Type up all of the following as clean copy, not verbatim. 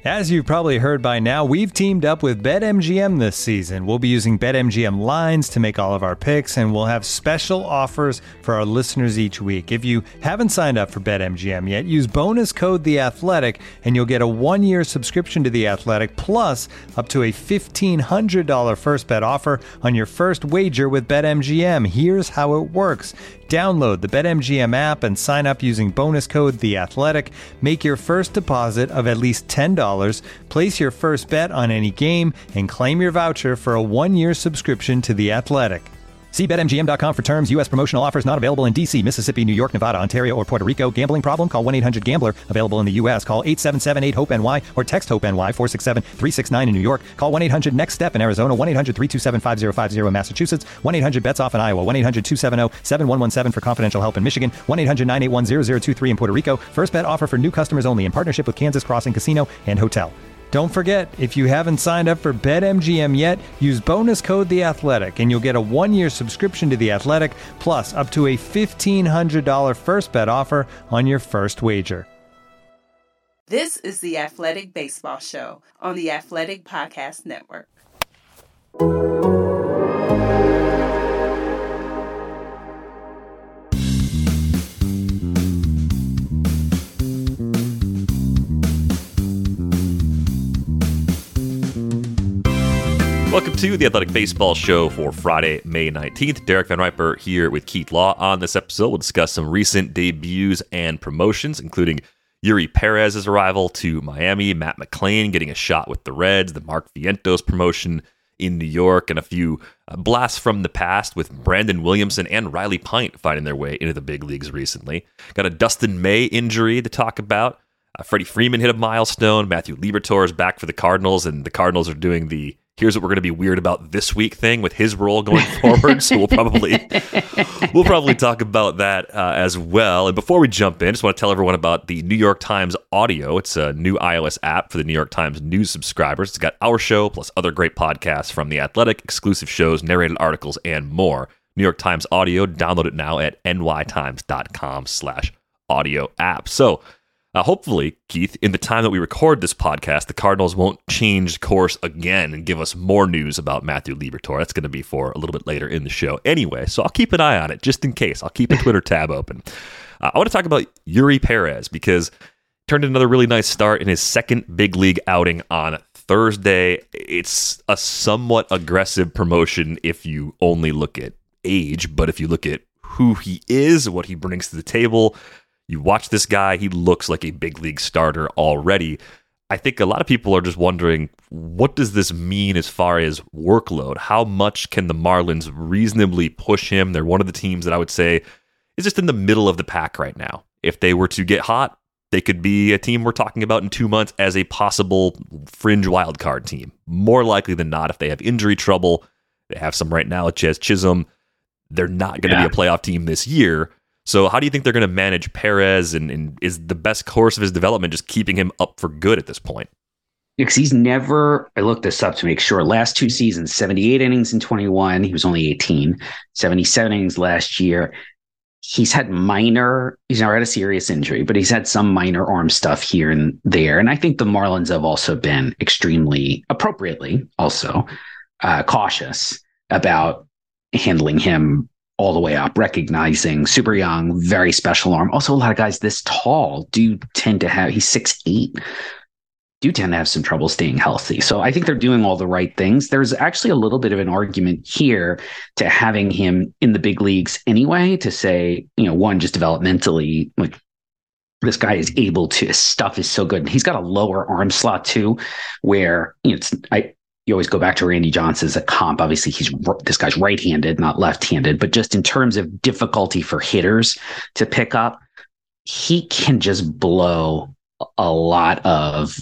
As you've probably heard by now, we've teamed up with BetMGM this season. We'll be using BetMGM lines to make all of our picks, and we'll have special offers for our listeners each week. If you haven't signed up for BetMGM yet, use bonus code The Athletic, and you'll get a 1-year subscription to The Athletic, plus up to a $1,500 first bet offer on your first wager with BetMGM. Here's how it works. Download the BetMGM app and sign up using bonus code The Athletic. Make your first deposit of at least $10. Place your first bet on any game and claim your voucher for a 1-year subscription to The Athletic. See BetMGM.com for terms. U.S. promotional offers not available in D.C., Mississippi, New York, Nevada, Ontario, or Puerto Rico. Gambling problem? Call 1-800-GAMBLER. Available in the U.S. Call 877-8-HOPE-NY or text HOPE-NY 467-369 in New York. Call 1-800-NEXT-STEP in Arizona. 1-800-327-5050 in Massachusetts. 1-800-BETS-OFF in Iowa. 1-800-270-7117 for confidential help in Michigan. 1-800-981-0023 in Puerto Rico. First bet offer for new customers only in partnership with Kansas Crossing Casino and Hotel. Don't forget, if you haven't signed up for BetMGM yet, use bonus code The Athletic, and you'll get a 1-year subscription to The Athletic, plus up to a $1,500 first bet offer on your first wager. This is the Athletic Baseball Show on the Athletic Podcast Network. Welcome to the Athletic Baseball Show for Friday, May 19th. Derek Van Riper here with Keith Law. On this episode, we'll discuss some recent debuts and promotions, including Yuri Perez's arrival to Miami, Matt McLain getting a shot with the Reds, the Mark Vientos promotion in New York, and a few blasts from the past with Brandon Williamson and Riley Pint finding their way into the big leagues recently. Got a Dustin May injury to talk about. Freddie Freeman hit a milestone. Matthew Liberatore is back for the Cardinals, and the Cardinals are doing the here's what we're going to be weird about this week thing with his role going forward. So we'll probably talk about that as well. And before we jump in, just want to tell everyone about the New York Times Audio. It's a new iOS app for the New York Times News subscribers. It's got our show plus other great podcasts from The Athletic, exclusive shows, narrated articles, and more. New York Times Audio. Download it now at nytimes.com/audio app. So hopefully, Keith, in the time that we record this podcast, the Cardinals won't change course again and give us more news about Matthew Liberatore. That's going to be for a little bit later in the show anyway, so I'll keep an eye on it just in case. I'll keep a Twitter tab open. I want to talk about Yuri Perez because he turned in another really nice start in his second big league outing on Thursday. It's a somewhat aggressive promotion if you only look at age, but if you look at who he is, what he brings to the table, you watch this guy, he looks like a big league starter already. I think a lot of people are just wondering, what does this mean as far as workload? How much can the Marlins reasonably push him? They're one of the teams that I would say is just in the middle of the pack right now. If they were to get hot, they could be a team we're talking about in 2 months as a possible fringe wildcard team. More likely than not, if they have injury trouble, they have some right now, Jazz Chisholm, they're not going to be a playoff team this year. So how do you think they're going to manage Perez, and is the best course of his development just keeping him up for good at this point? Because he's never, I looked this up to make sure, last 2 seasons, 78 innings in 21, he was only 18, 77 innings last year. He's never had a serious injury, but he's had some minor arm stuff here and there. And I think the Marlins have also been extremely, appropriately also, cautious about handling him all the way up, recognizing super young, very special arm. Also, a lot of guys this tall do tend to have, he's 6'8", do tend to have some trouble staying healthy. So I think they're doing all the right things. There's actually a little bit of an argument here to having him in the big leagues anyway, to say, one, just developmentally, like this guy is able to, his stuff is so good. And he's got a lower arm slot too, where, you always go back to Randy Johnson as a comp. Obviously, this guy's right-handed, not left-handed. But just in terms of difficulty for hitters to pick up, he can just blow a lot of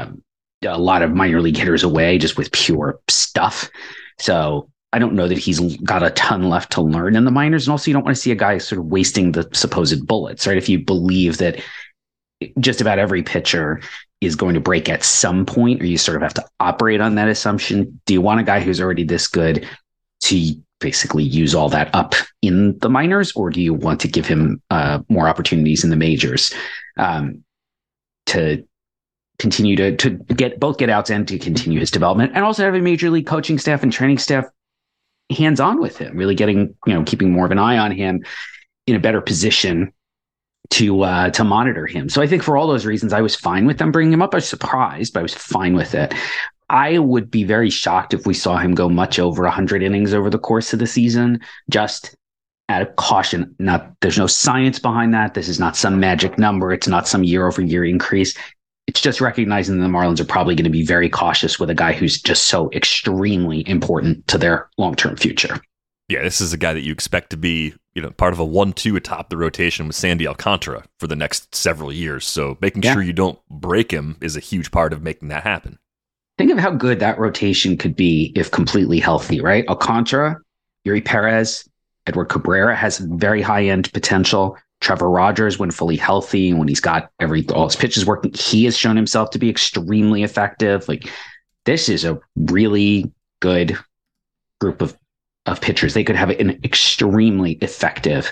minor league hitters away just with pure stuff. So I don't know that he's got a ton left to learn in the minors. And also, you don't want to see a guy sort of wasting the supposed bullets, right? If you believe that just about every pitcher is going to break at some point, or you sort of have to operate on that assumption. Do you want a guy who's already this good to basically use all that up in the minors, or do you want to give him more opportunities in the majors to continue to get outs and to continue his development, and also have a major league coaching staff and training staff hands on with him, really getting, keeping more of an eye on him in a better position to monitor him. So I think for all those reasons, I was fine with them bringing him up. I was surprised, but I was fine with it. I would be very shocked if we saw him go much over 100 innings over the course of the season, just out of caution. There's no science behind that. This is not some magic number. It's not some year-over-year increase. It's just recognizing the Marlins are probably going to be very cautious with a guy who's just so extremely important to their long-term future. Yeah, this is a guy that you expect to be, part of a 1-2 atop the rotation with Sandy Alcantara for the next several years. So making sure you don't break him is a huge part of making that happen. Think of how good that rotation could be if completely healthy, right? Alcantara, Yuri Perez, Edward Cabrera has very high-end potential. Trevor Rogers, when fully healthy, when he's got all his pitches working, he has shown himself to be extremely effective. Like, this is a really good group of pitchers. They could have an extremely effective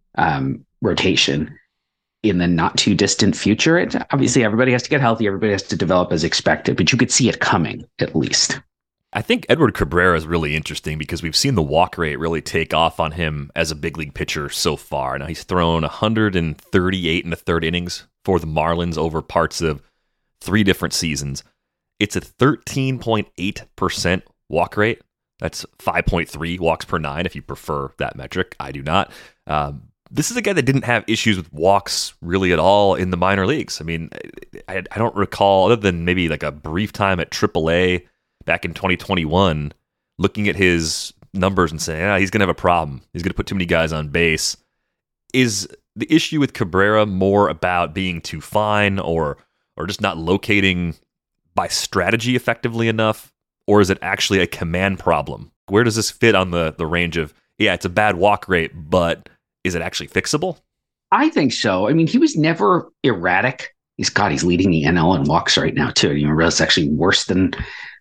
rotation in the not too distant future. Obviously, everybody has to get healthy. Everybody has to develop as expected, but you could see it coming at least. I think Edward Cabrera is really interesting because we've seen the walk rate really take off on him as a big league pitcher so far. Now, he's thrown 138 in the third innings for the Marlins over parts of 3 different seasons. It's a 13.8% walk rate. That's 5.3 walks per 9 if you prefer that metric. I do not. This is a guy that didn't have issues with walks really at all in the minor leagues. I mean, I don't recall, other than maybe like a brief time at AAA back in 2021, looking at his numbers and saying, he's going to have a problem. He's going to put too many guys on base. Is the issue with Cabrera more about being too fine or just not locating by strategy effectively enough? Or is it actually a command problem? Where does this fit on the range of, it's a bad walk rate, but is it actually fixable? I think so. I mean, he was never erratic. He's leading the NL in walks right now, too. You realize it's actually worse than...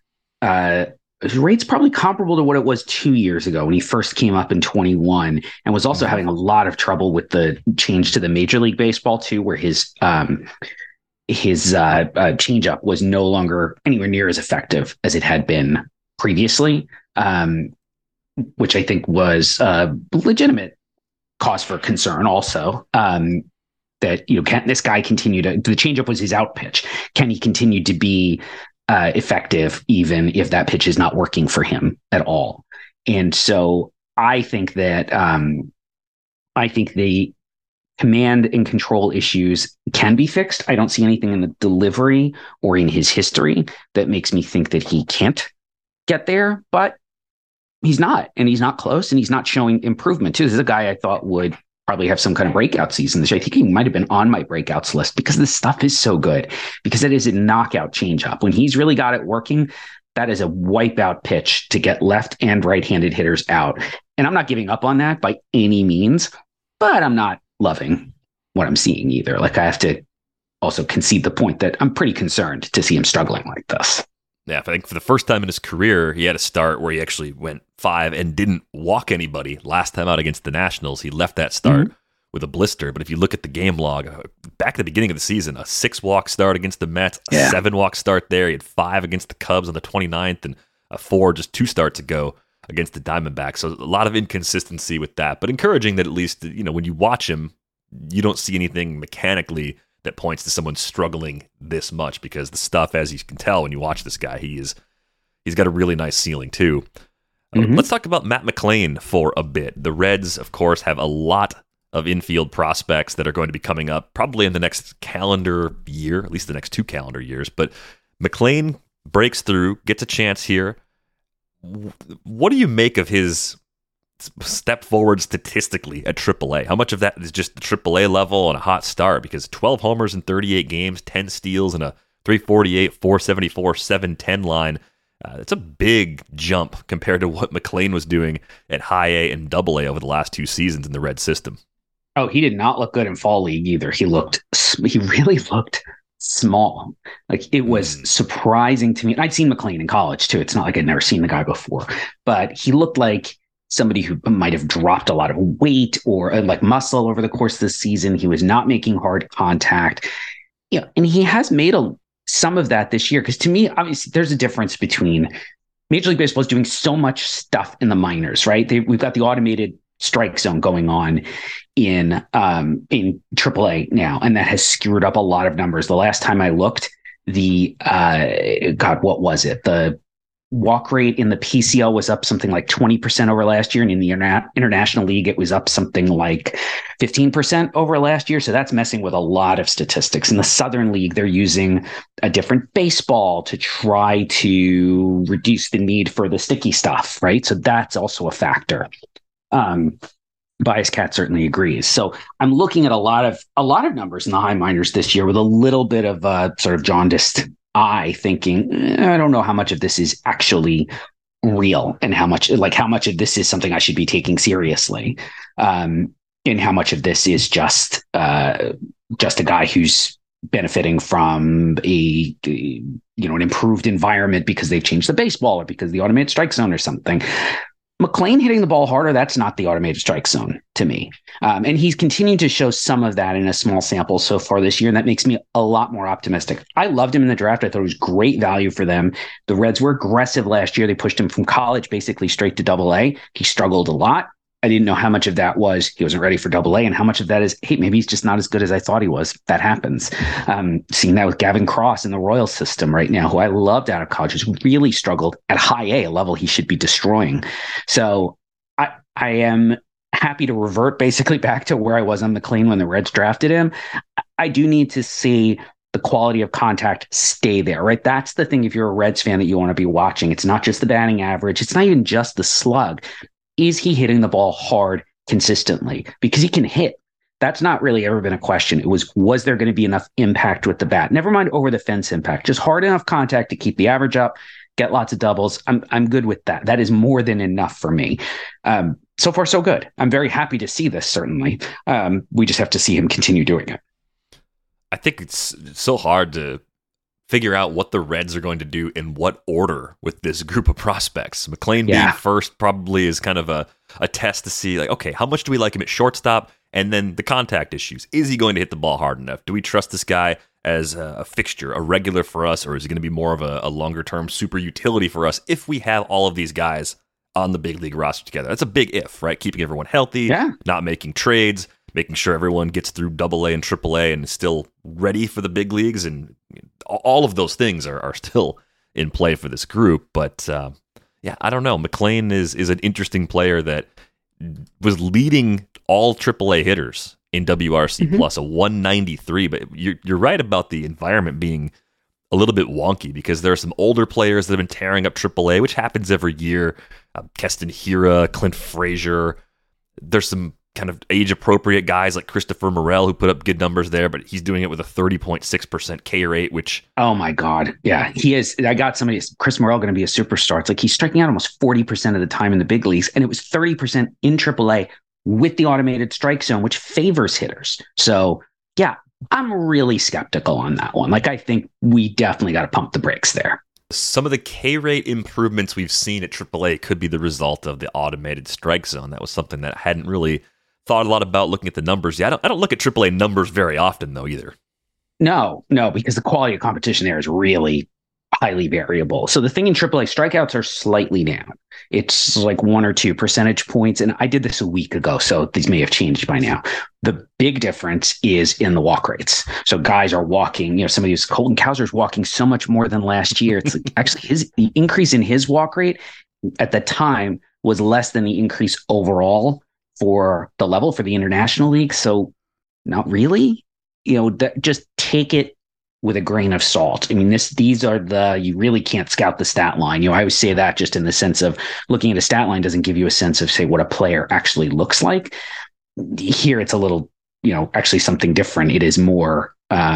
his rate's probably comparable to what it was 2 years ago when he first came up in 21, and was also having a lot of trouble with the change to the Major League Baseball, too, where his changeup was no longer anywhere near as effective as it had been previously, which I think was a legitimate cause for concern also. That, can this guy continue to... The changeup was his out pitch. Can he continue to be effective even if that pitch is not working for him at all? And so I think that the command and control issues can be fixed. I don't see anything in the delivery or in his history that makes me think that he can't get there, but he's not, and he's not close, and he's not showing improvement too. This is a guy I thought would probably have some kind of breakout season this year. I think he might have been on my breakouts list because the stuff is so good, because it is a knockout changeup. When he's really got it working, that is a wipeout pitch to get left and right-handed hitters out. And I'm not giving up on that by any means, but I'm not loving what I'm seeing either. Like, I have to also concede the point that I'm pretty concerned to see him struggling like this. Yeah, I think for the first time in his career, he had a start where he actually went 5 and didn't walk anybody. Last time out against the Nationals, he left that start with a blister. But if you look at the game log, back at the beginning of the season, a 6-walk start against the Mets, a 7-walk start there. He had 5 against the Cubs on the 29th and a 4 just 2 starts ago against the Diamondbacks. So a lot of inconsistency with that, but encouraging that at least, when you watch him, you don't see anything mechanically that points to someone struggling this much, because the stuff, as you can tell when you watch this guy, he's got a really nice ceiling too. Let's talk about Matt McLain for a bit. The Reds, of course, have a lot of infield prospects that are going to be coming up probably in the next calendar year, at least the next 2 calendar years. But McLain breaks through, gets a chance here. What do you make of his step forward statistically at AAA? How much of that is just the AAA level and a hot start? Because 12 homers in 38 games, 10 steals, and a 348, 474, 710 line. It's a big jump compared to what McLain was doing at high A and double A over the last 2 seasons in the Red system. Oh, he did not look good in fall league either. He really looked small. Like, it was surprising to me. And I'd seen McLain in college too. It's not like I'd never seen the guy before, but he looked like somebody who might have dropped a lot of weight or like muscle over the course of the season. He was not making hard contact. And he has made a some of that this year, because to me, obviously, there's a difference between Major League Baseball is doing so much stuff in the minors, right? We've got the automated strike zone going on in AAA now, and that has screwed up a lot of numbers. The last time I looked, what was it? The walk rate in the PCL was up something like 20% over last year. And in the International League, it was up something like 15% over last year. So that's messing with a lot of statistics. In the Southern League, they're using a different baseball to try to reduce the need for the sticky stuff, right? So that's also a factor. Bias Cat certainly agrees. So I'm looking at a lot of numbers in the high minors this year with a little bit of a sort of jaundiced eye, thinking, I don't know how much of this is actually real and how much of this is something I should be taking seriously. And how much of this is just a guy who's benefiting from an improved environment because they've changed the baseball or because the automated strike zone or something. McLain hitting the ball harder, that's not the automated strike zone to me. And he's continued to show some of that in a small sample so far this year, and that makes me a lot more optimistic. I loved him in the draft. I thought it was great value for them. The Reds were aggressive last year. They pushed him from college basically straight to AA. He struggled a lot. I didn't know how much of that was he wasn't ready for AA and how much of that is, hey, maybe he's just not as good as I thought he was. That happens. Seeing that with Gavin Cross in the Royals system right now, who I loved out of college, who's really struggled at high A, a level he should be destroying. So I am happy to revert basically back to where I was on McLain when the Reds drafted him. I do need to see the quality of contact stay there, right? That's the thing if you're a Reds fan that you want to be watching. It's not just the batting average. It's not even just the slug. Is he hitting the ball hard consistently? Because he can hit. That's not really ever been a question. It was there going to be enough impact with the bat? Never mind over the fence impact, just hard enough contact to keep the average up, get lots of doubles. I'm good with that. That is more than enough for me. So far, so good. I'm very happy to see this, certainly. We just have to see him continue doing it. I think it's so hard to figure out what the Reds are going to do in what order with this group of prospects. McLain being first probably is kind of a test to see, like, okay, how much do we like him at shortstop? And then the contact issues. Is he going to hit the ball hard enough? Do we trust this guy as a fixture, a regular for us, or is he going to be more of a longer-term super utility for us if we have all of these guys on the big league roster together? That's a big if, right? Keeping everyone healthy, not making trades, making sure everyone gets through AA and AAA and is still ready for the big leagues, and all of those things are still in play for this group. But I don't know. McLain is an interesting player that was leading all AAA hitters in WRC plus, a 193. But you're right about the environment being a little bit wonky because there are some older players that have been tearing up AAA, which happens every year. Keston Hiura, Clint Frazier. There's some kind of age-appropriate guys like Christopher Morel who put up good numbers there, but he's doing it with a 30.6% K rate, which... Oh, my God. Yeah, he is. I got somebody, Chris Morel, going to be a superstar. It's like he's striking out almost 40% of the time in the big leagues, and it was 30% in AAA with the automated strike zone, which favors hitters. So, yeah, I'm really skeptical on that one. Like, I think we definitely got to pump the brakes there. Some of the K rate improvements we've seen at AAA could be the result of the automated strike zone. That was something that I hadn't really thought a lot about looking at the numbers. Yeah, I don't look at AAA numbers very often, though, either. No, because the quality of competition there is really highly variable. So the thing in AAA, strikeouts are slightly down. It's like 1 or 2 percentage points. And I did this a week ago, so these may have changed by now. The big difference is in the walk rates. So guys are walking, somebody who's Colton Cowser's walking so much more than last year. It's like actually the increase in his walk rate at the time was less than the increase overall for the level for the International League. So not really, just take it with a grain of salt. I mean, these are you really can't scout the stat line. I always say that just in the sense of looking at a stat line doesn't give you a sense of, say, what a player actually looks like. Here it's a little, actually something different. It is more, I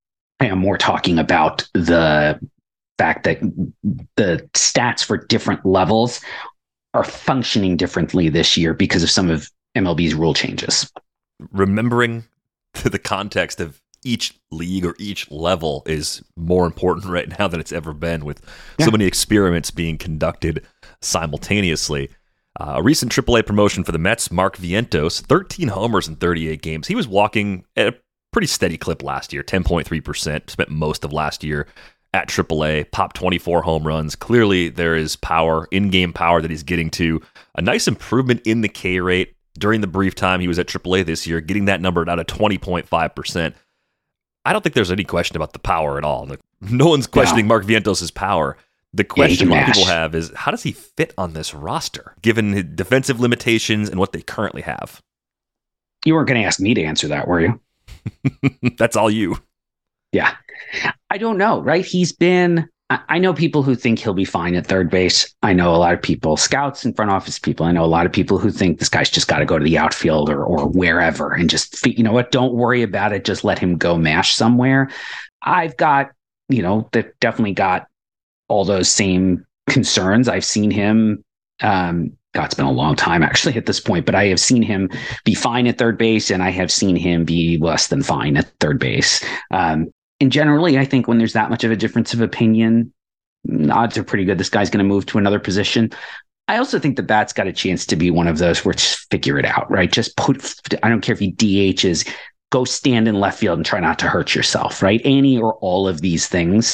am more talking about the fact that the stats for different levels are functioning differently this year because of some of MLB's rule changes. Remembering the context of each league or each level is more important right now than it's ever been, with so many experiments being conducted simultaneously. A recent AAA promotion for the Mets, Mark Vientos, 13 homers in 38 games. He was walking at a pretty steady clip last year, 10.3%, spent most of last year at AAA, popped 24 home runs. Clearly, there is power, in-game power that he's getting to. A nice improvement in the K rate during the brief time he was at AAA this year, getting that number down to 20.5%. I don't think there's any question about the power at all. No one's questioning Mark Vientos' power. The question a lot of people have is, how does he fit on this roster, given his defensive limitations and what they currently have? You weren't going to ask me to answer that, were you? That's all you. Yeah. I don't know, right? I know people who think he'll be fine at third base. I know a lot of people, scouts and front office people. I know a lot of people who think this guy's just got to go to the outfield or wherever and just, you know what, don't worry about it. Just let him go mash somewhere. I've got, they've definitely got all those same concerns. I've seen him, it's been a long time actually at this point, but I have seen him be fine at third base and I have seen him be less than fine at third base. And generally, I think when there's that much of a difference of opinion, odds are pretty good this guy's going to move to another position. I also think the bat's got a chance to be one of those where just figure it out, right? I don't care if he DHs, go stand in left field and try not to hurt yourself, right? Any or all of these things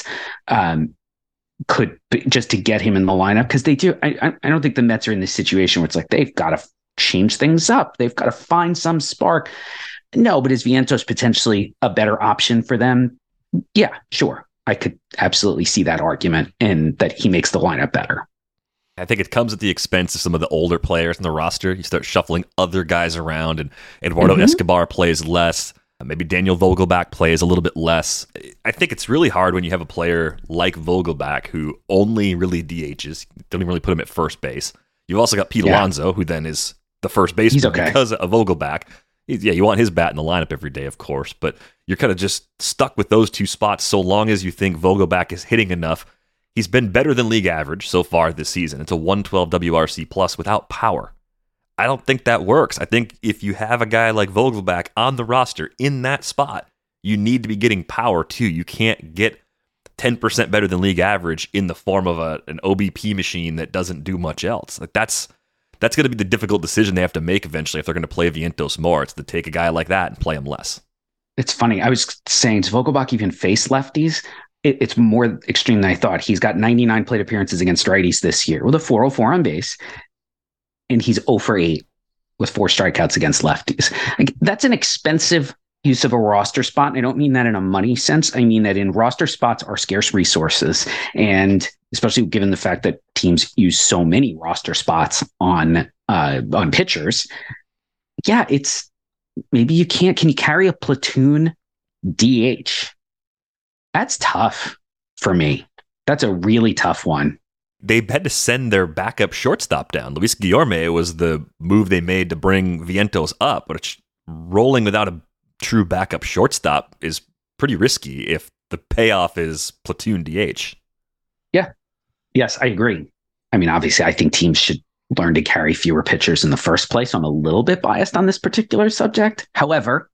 could be just to get him in the lineup, because they do. I don't think the Mets are in this situation where it's like they've got to change things up. They've got to find some spark. No, but is Vientos potentially a better option for them? Yeah, sure. I could absolutely see that argument and that he makes the lineup better. I think it comes at the expense of some of the older players in the roster. You start shuffling other guys around, and Eduardo Escobar plays less. Maybe Daniel Vogelbach plays a little bit less. I think it's really hard when you have a player like Vogelbach who only really DHs, don't even really put him at first base. You've also got Pete Alonso, who then is the first baseman because of Vogelbach. You want his bat in the lineup every day, of course, but you're kind of just stuck with those two spots so long as you think Vogelbach is hitting enough. He's been better than league average so far this season. It's a 112 WRC plus without power. I don't think that works. I think if you have a guy like Vogelbach on the roster in that spot, you need to be getting power too. You can't get 10% better than league average in the form of an OBP machine that doesn't do much else. That's going to be the difficult decision they have to make eventually if they're going to play Vientos more. It's to take a guy like that and play him less. It's funny. I was saying, does Vogelbach even face lefties? It's more extreme than I thought. He's got 99 plate appearances against righties this year with a 404 on base, and he's 0 for 8 with 4 strikeouts against lefties. That's an expensive use of a roster spot. And I don't mean that in a money sense. I mean that in roster spots are scarce resources. And especially given the fact that teams use so many roster spots on pitchers. Yeah, it's maybe can you carry a platoon DH? That's tough for me. That's a really tough one. They had to send their backup shortstop down. Luis Guillorme was the move they made to bring Vientos up, but it's rolling without a true backup shortstop is pretty risky if the payoff is platoon DH. Yeah. Yes, I agree. I mean, obviously, I think teams should learn to carry fewer pitchers in the first place. I'm a little bit biased on this particular subject. However,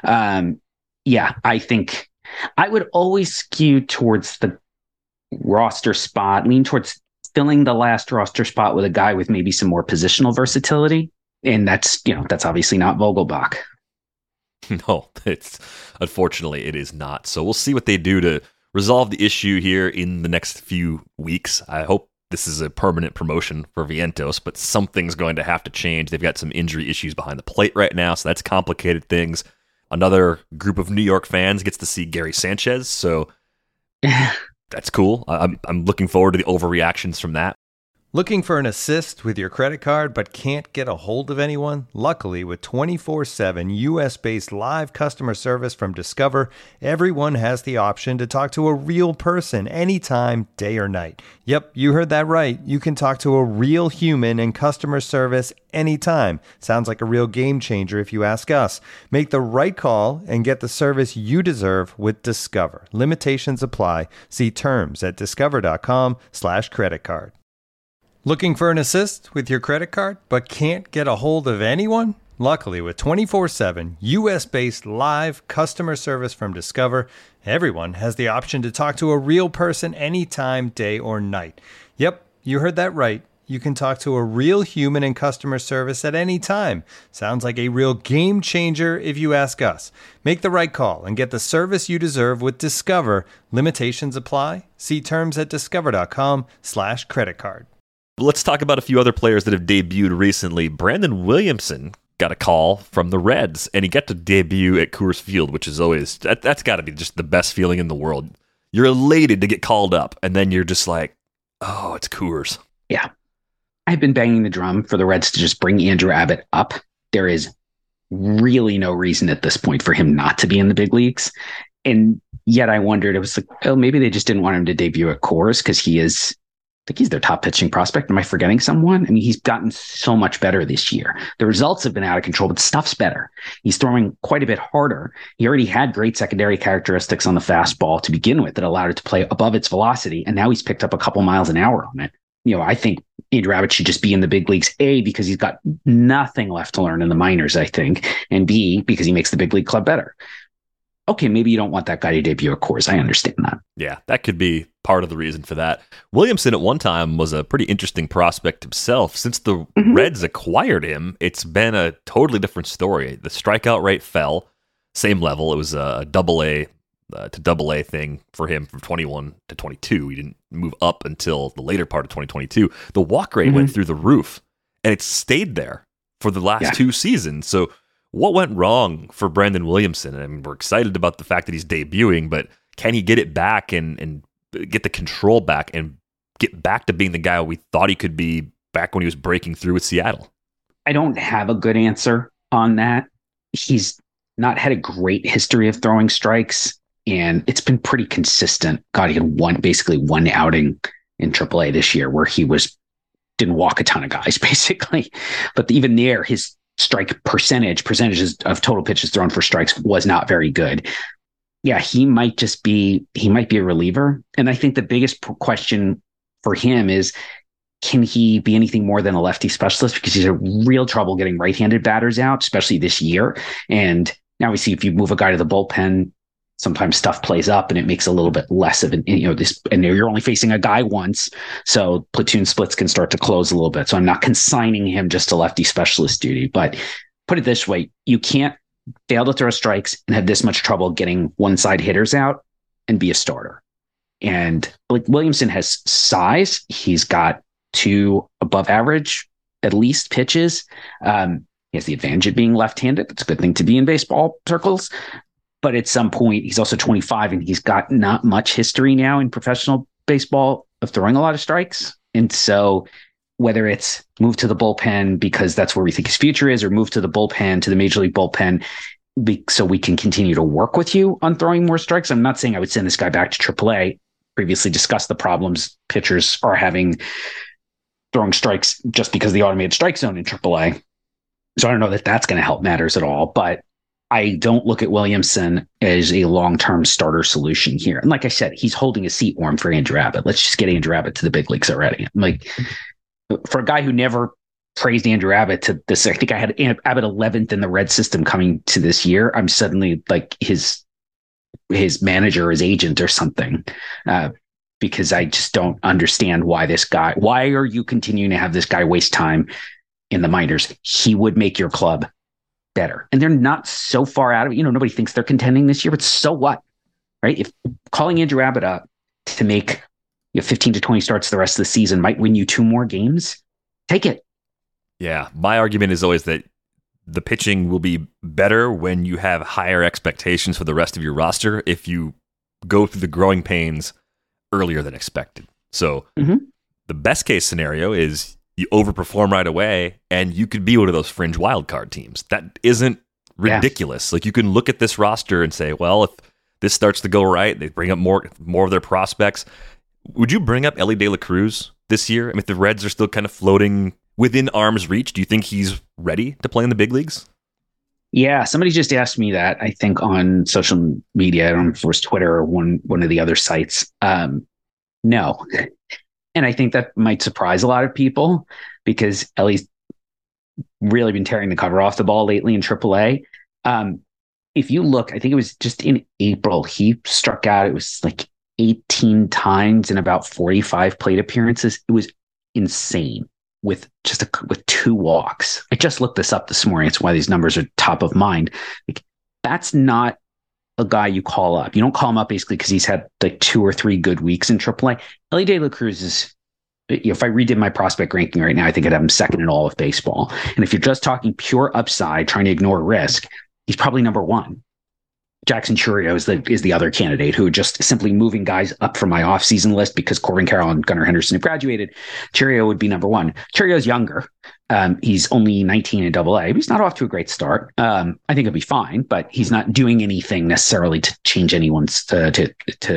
I think I would always skew towards the roster spot, lean towards filling the last roster spot with a guy with maybe some more positional versatility. And that's obviously not Vogelbach. No, unfortunately it is not. So we'll see what they do to resolve the issue here in the next few weeks. I hope this is a permanent promotion for Vientos, but something's going to have to change. They've got some injury issues behind the plate right now, so that's complicated things. Another group of New York fans gets to see Gary Sanchez, so that's cool. I'm looking forward to the overreactions from that. Looking for an assist with your credit card but can't get a hold of anyone? Luckily, with 24/7 US-based live customer service from Discover, everyone has the option to talk to a real person anytime, day or night. Yep, you heard that right. You can talk to a real human in customer service anytime. Sounds like a real game changer if you ask us. Make the right call and get the service you deserve with Discover. Limitations apply. See terms at discover.com/creditcard. Looking for an assist with your credit card but can't get a hold of anyone? Luckily, with 24/7 US-based live customer service from Discover, everyone has the option to talk to a real person anytime, day or night. Yep, you heard that right. you can talk to a real human in customer service at any time. Sounds like a real game changer if you ask us. Make the right call and get the service you deserve with Discover. Limitations apply. See terms at discover.com/creditcard. Let's talk about a few other players that have debuted recently. Brandon Williamson got a call from the Reds, and he got to debut at Coors Field, which is always, that's got to be just the best feeling in the world. You're elated to get called up, and then you're just like, oh, it's Coors. Yeah. I've been banging the drum for the Reds to just bring Andrew Abbott up. There is really no reason at this point for him not to be in the big leagues. And yet I wondered, it was like, oh, maybe they just didn't want him to debut at Coors because I think he's their top pitching prospect. Am I forgetting someone? I mean, he's gotten so much better this year. The results have been out of control, but stuff's better. He's throwing quite a bit harder. He already had great secondary characteristics on the fastball to begin with that allowed it to play above its velocity. And now he's picked up a couple miles an hour on it. I think Andrew Abbott should just be in the big leagues, A, because he's got nothing left to learn in the minors, I think, and B, because he makes the big league club better. Okay, maybe you don't want that guy to debut at Coors. I understand that. Yeah, that could be part of the reason for that. Williamson at one time was a pretty interesting prospect himself. Since the Reds acquired him, it's been a totally different story. The strikeout rate fell, same level. It was a double-A to double-A thing for him from 21 to 22. He didn't move up until the later part of 2022. The walk rate went through the roof, and it stayed there for the last two seasons. So what went wrong for Brandon Williamson? I mean, we're excited about the fact that he's debuting, but can he get it back and get the control back and get back to being the guy we thought he could be back when he was breaking through with Seattle? I don't have a good answer on that. He's not had a great history of throwing strikes, and it's been pretty consistent. God, he had basically one outing in AAA this year where he didn't walk a ton of guys, basically. But even there, his strike percentages of total pitches thrown for strikes was not very good. Yeah, he might be a reliever. And I think the biggest question for him is, can he be anything more than a lefty specialist? Because he's had real trouble getting right-handed batters out, especially this year. And now we see if you move a guy to the bullpen, sometimes stuff plays up and it makes a little bit less of an, and you're only facing a guy once. So platoon splits can start to close a little bit. So I'm not consigning him just to lefty specialist duty, but put it this way, you can't fail to throw strikes and have this much trouble getting one side hitters out and be a starter. And Blake Williamson has size. He's got 2 above average, at least, pitches. He has the advantage of being left-handed. It's a good thing to be in baseball circles. But at some point, he's also 25, and he's got not much history now in professional baseball of throwing a lot of strikes. And so whether it's move to the bullpen because that's where we think his future is, or move to the bullpen, to the major league bullpen, so we can continue to work with you on throwing more strikes. I'm not saying I would send this guy back to AAA. Previously discussed the problems pitchers are having throwing strikes just because of the automated strike zone in AAA. So I don't know that that's going to help matters at all, but I don't look at Williamson as a long-term starter solution here. And like I said, he's holding a seat warm for Andrew Abbott. Let's just get Andrew Abbott to the big leagues already. For a guy who never praised Andrew Abbott to this, I think I had Abbott 11th in the Red system coming to this year. I'm suddenly like his manager, his agent or something, because I just don't understand why are you continuing to have this guy waste time in the minors? He would make your club better. And they're not so far out of it. Nobody thinks they're contending this year, but so what, right? If calling Andrew Abbott up to make 15 to 20 starts the rest of the season might win you 2 more games, take it. Yeah. My argument is always that the pitching will be better when you have higher expectations for the rest of your roster if you go through the growing pains earlier than expected. So the best case scenario is you overperform right away, and you could be one of those fringe wildcard teams. That isn't ridiculous. Like, you can look at this roster and say, well, if this starts to go right, they bring up more of their prospects. Would you bring up Elly De La Cruz this year? I mean, if the Reds are still kind of floating within arm's reach, do you think he's ready to play in the big leagues? Yeah, somebody just asked me that, I think, on social media. I don't know if it was Twitter or one of the other sites. No. And I think that might surprise a lot of people because Ellie's really been tearing the cover off the ball lately in AAA. If you look, I think it was just in April, he struck out. It was like 18 times in about 45 plate appearances. It was insane. with with 2 walks. I just looked this up this morning. It's why these numbers are top of mind. Like, that's not a guy you call up. You don't call him up basically because he's had like 2 or 3 good weeks in AAA. Elly De La Cruz is, if I redid my prospect ranking right now, I think I'd have him second in all of baseball. And if you're just talking pure upside, trying to ignore risk, he's probably number 1. Jackson Chourio is the other candidate who just simply moving guys up from my offseason list because Corbin Carroll and Gunnar Henderson have graduated. Chourio would be number 1. Chourio's younger. He's only 19 in AA. But he's not off to a great start. I think he'll be fine, but he's not doing anything necessarily to change anyone's to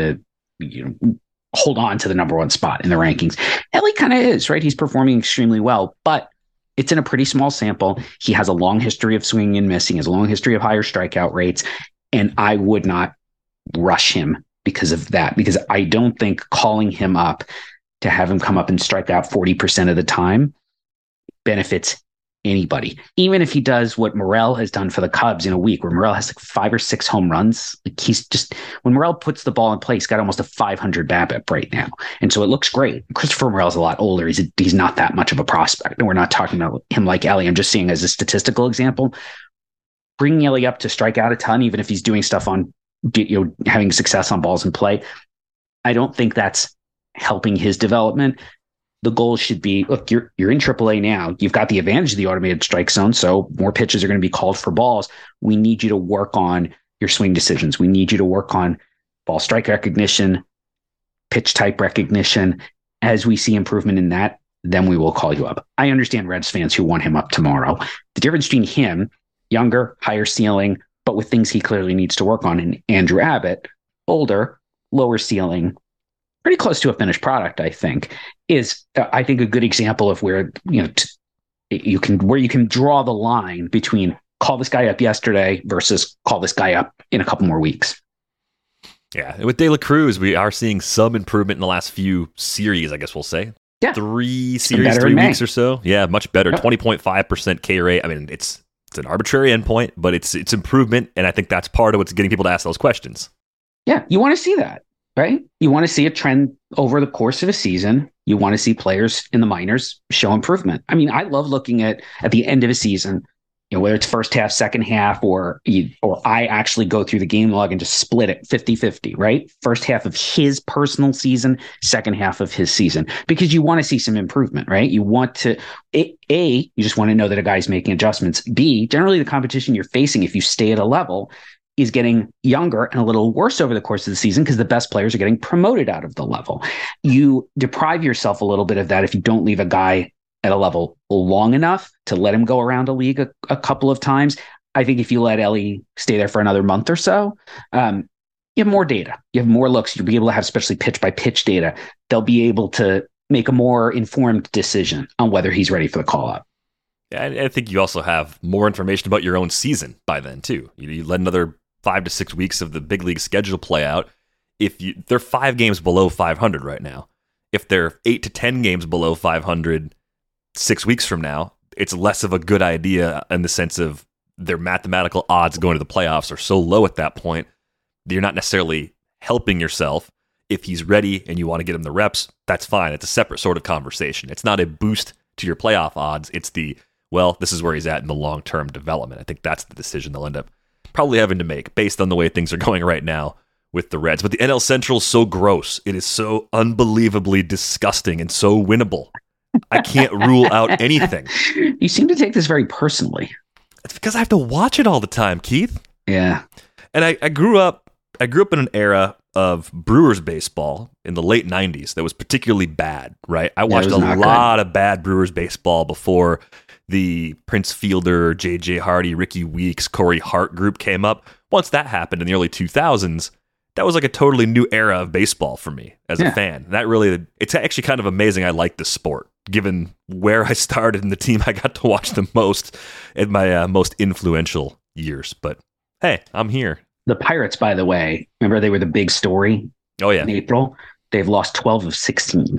hold on to the number 1 spot in the rankings. Elly kind of is, right? He's performing extremely well, but it's in a pretty small sample. He has a long history of swinging and missing, has a long history of higher strikeout rates. And I would not rush him because of that, because I don't think calling him up to have him come up and strike out 40% of the time benefits anybody. Even if he does what Morel has done for the Cubs in a week, where Morel has like 5 or 6 home runs, like he's just, when Morel puts the ball in play, he's got almost a 500 BABIP right now. And so it looks great. Christopher Morel's a lot older. He's not that much of a prospect. And we're not talking about him like Elly. I'm just seeing as a statistical example. Bringing Elly up to strike out a ton, even if he's doing stuff on, having success on balls in play, I don't think that's helping his development. The goal should be, look, you're in AAA now. You've got the advantage of the automated strike zone, so more pitches are going to be called for balls. We need you to work on your swing decisions. We need you to work on ball strike recognition, pitch type recognition. As we see improvement in that, then we will call you up. I understand Reds fans who want him up tomorrow. The difference between him, younger, higher ceiling, but with things he clearly needs to work on, and Andrew Abbott, older, lower ceiling, pretty close to a finished product, I think, is I think a good example of where you can draw the line between call this guy up yesterday versus call this guy up in a couple more weeks. Yeah, with De La Cruz, we are seeing some improvement in the last few series, I guess we'll say. Yeah. 3 series, 3 weeks or so. Yeah, much better. Yep. 20.5% K rate. I mean, it's an arbitrary endpoint, but it's improvement, and I think that's part of what's getting people to ask those questions. Yeah, you want to see that, right? You want to see a trend over the course of a season. You want to see players in the minors show improvement. I mean, I love looking at the end of a season, whether it's first half, second half, or I actually go through the game log and just split it 50-50, right? First half of his personal season, second half of his season, because you want to see some improvement, right? You want to, you just want to know that a guy's making adjustments. B, generally the competition you're facing, if you stay at a level, is getting younger and a little worse over the course of the season because the best players are getting promoted out of the level. You deprive yourself a little bit of that if you don't leave a guy at a level long enough to let him go around a league a couple of times. I think if you let Elly stay there for another month or so, you have more data. You have more looks. You'll be able to have especially pitch by pitch data. They'll be able to make a more informed decision on whether he's ready for the call up. Yeah, I think you also have more information about your own season by then too. You let another 5 to 6 weeks of the big league schedule play out. They're 5 games below 500 right now. If they're 8 to 10 games below 500 6 weeks from now, it's less of a good idea in the sense of their mathematical odds going to the playoffs are so low at that point. You're not necessarily helping yourself. If he's ready and you want to get him the reps, that's fine. It's a separate sort of conversation. It's not a boost to your playoff odds. It's this is where he's at in the long-term development. I think that's the decision they'll end up probably having to make based on the way things are going right now with the Reds. But the NL Central is so gross. It is so unbelievably disgusting and so winnable. I can't rule out anything. You seem to take this very personally. It's because I have to watch it all the time, Keith. Yeah. And I grew up in an era of Brewers baseball in the late 90s that was particularly bad, right? I watched a lot of bad Brewers baseball before the Prince Fielder, J.J. Hardy, Ricky Weeks, Corey Hart group came up. Once that happened in the early 2000s, that was like a totally new era of baseball for me as a fan. It's actually kind of amazing I like this sport, given where I started and the team I got to watch the most in my most influential years. But hey, I'm here. The Pirates, by the way, remember they were the big story in April? They've lost 12 of 16.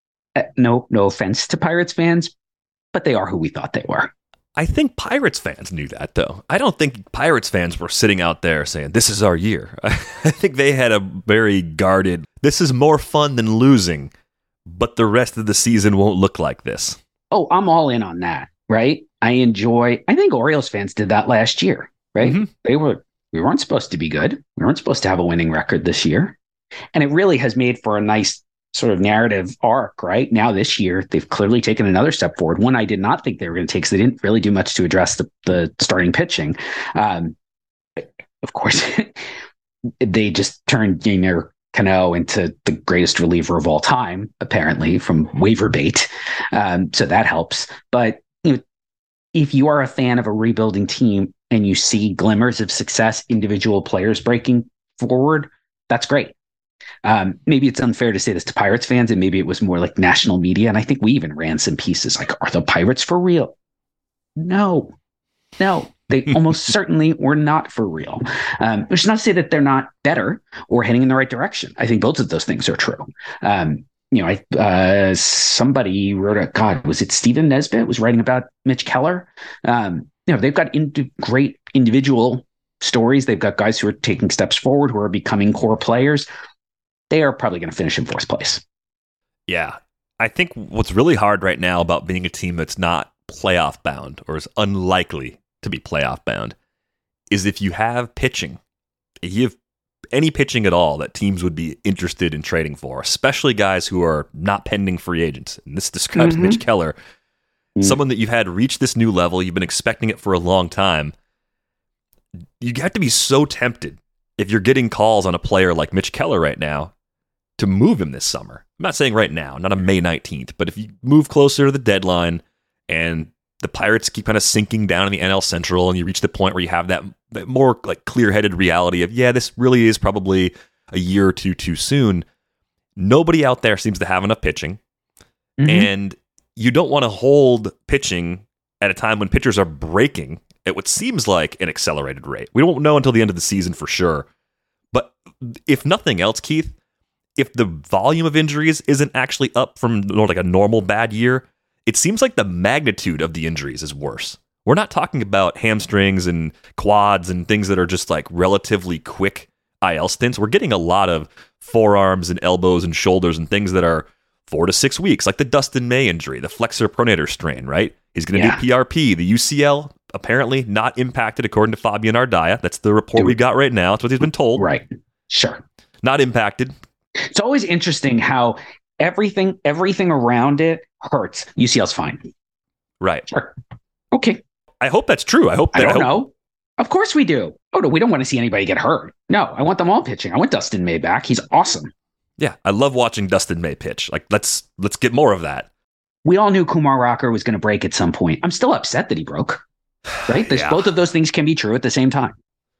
No offense to Pirates fans, but they are who we thought they were. I think Pirates fans knew that, though. I don't think Pirates fans were sitting out there saying, this is our year. I think they had a very guarded, this is more fun than losing, but the rest of the season won't look like this. oh, I'm all in on that, right? I think Orioles fans did that last year, right? Mm-hmm. We weren't supposed to be good. We weren't supposed to have a winning record this year. And it really has made for a nice sort of narrative arc, right? Now this year, they've clearly taken another step forward. One I did not think they were going to take, because they didn't really do much to address the starting pitching. Of course, they just turned Yennier Cano into the greatest reliever of all time, apparently, from waiver bait. So that helps. But if you are a fan of a rebuilding team and you see glimmers of success, individual players breaking forward, that's great. Maybe it's unfair to say this to Pirates fans, and maybe it was more like national media. And I think we even ran some pieces like, are the Pirates for real? No, they almost certainly were not for real. Which is not to say that they're not better or heading in the right direction. I think both of those things are true. Somebody wrote was it Stephen Nesbitt was writing about Mitch Keller? They've got great individual stories. They've got guys who are taking steps forward, who are becoming core players. They are probably going to finish in fourth place. Yeah. I think what's really hard right now about being a team that's not playoff bound, or is unlikely to be playoff bound, is if you have pitching, if you have any pitching at all that teams would be interested in trading for, especially guys who are not pending free agents. And this describes Mitch Keller, someone that you've had reach this new level. You've been expecting it for a long time. You have to be so tempted, if you're getting calls on a player like Mitch Keller right now, to move him this summer. I'm not saying right now, not on May 19th, but if you move closer to the deadline and the Pirates keep kind of sinking down in the NL Central, and you reach the point where you have that more like clear-headed reality of, this really is probably a year or two too soon. Nobody out there seems to have enough pitching, and you don't want to hold pitching at a time when pitchers are breaking at what seems like an accelerated rate. We won't know until the end of the season for sure. But if nothing else, Keith, if the volume of injuries isn't actually up from like a normal bad year, it seems like the magnitude of the injuries is worse. We're not talking about hamstrings and quads and things that are just like relatively quick IL stints. We're getting a lot of forearms and elbows and shoulders and things that are 4 to 6 weeks, like the Dustin May injury, the flexor pronator strain, right? He's going to do PRP. The UCL, apparently not impacted, according to Fabian Ardaya. That's the report we got right now. That's what he's been told. Right. Sure. Not impacted. It's always interesting how everything around it hurts. UCL's fine. Right. Sure. Okay. I hope that's true. I don't know. Of course we do. Oh, no, we don't want to see anybody get hurt. No, I want them all pitching. I want Dustin May back. He's awesome. Yeah, I love watching Dustin May pitch. Like, let's get more of that. We all knew Kumar Rocker was going to break at some point. I'm still upset that he broke. Right? Both of those things can be true at the same time.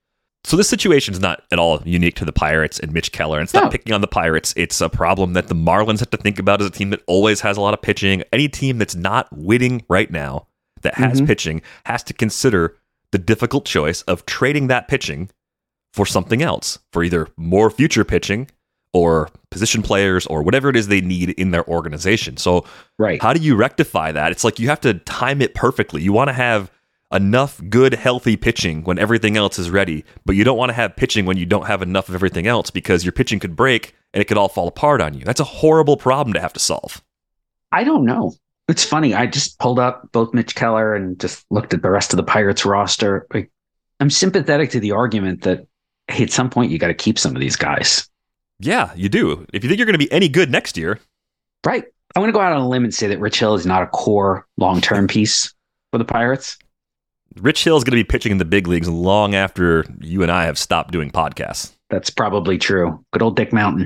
So this situation is not at all unique to the Pirates and Mitch Keller. And it's not picking on the Pirates. It's a problem that the Marlins have to think about as a team that always has a lot of pitching. Any team that's not winning right now, that has pitching, has to consider the difficult choice of trading that pitching for something else, for either more future pitching or position players or whatever it is they need in their organization. So how do you rectify that? It's like you have to time it perfectly. You want to have enough good, healthy pitching when everything else is ready, but you don't want to have pitching when you don't have enough of everything else, because your pitching could break and it could all fall apart on you. That's a horrible problem to have to solve. I don't know. It's funny. I just pulled up both Mitch Keller and just looked at the rest of the Pirates roster. I'm sympathetic to the argument that, hey, at some point you got to keep some of these guys. Yeah, you do. If you think you're going to be any good next year. Right. I want to go out on a limb and say that Rich Hill is not a core long-term piece for the Pirates. Rich Hill is going to be pitching in the big leagues long after you and I have stopped doing podcasts. That's probably true. Good old Dick Mountain.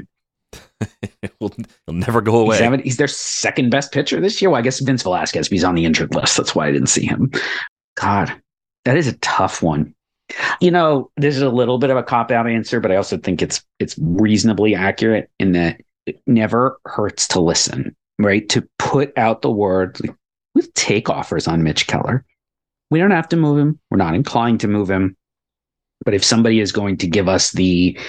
He'll never go away. He's their second best pitcher this year. Well, I guess Vince Velasquez, but he's on the injured list. That's why I didn't see him. God, that is a tough one. This is a little bit of a cop-out answer, but I also think it's reasonably accurate in that it never hurts to listen, right? To put out the word, we'll take offers on Mitch Keller. We don't have to move him. We're not inclined to move him. But if somebody is going to give us the,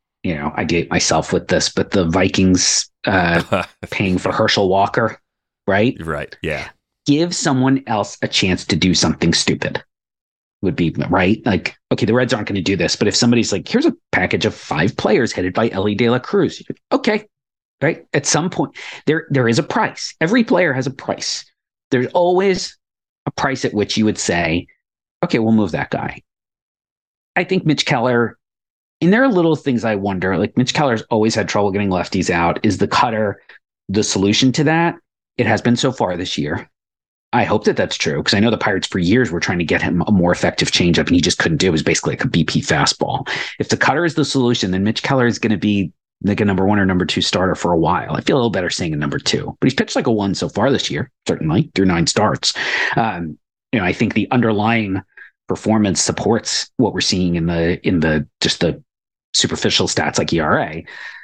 I date myself with this, but the Vikings paying for Herschel Walker, right? Right. Yeah. Give someone else a chance to do something stupid would be right. Like, okay, the Reds aren't going to do this, but if somebody's like, here's a package of 5 players headed by Ellie De La Cruz. Okay. Right. At some point there is a price. Every player has a price. there's always a price at which you would say, okay, we'll move that guy. I think Mitch Keller, and there are little things I wonder, like Mitch Keller's always had trouble getting lefties out. Is the cutter the solution to that? It has been so far this year. I hope that that's true, because I know the Pirates for years were trying to get him a more effective changeup, and he just couldn't do it. It was basically like a BP fastball. If the cutter is the solution, then Mitch Keller is going to be like a number 1 or number 2 starter for a while. I feel a little better saying a number 2, but he's pitched like a 1 so far this year, certainly through 9 starts. I think the underlying performance supports what we're seeing in the just the superficial stats like ERA.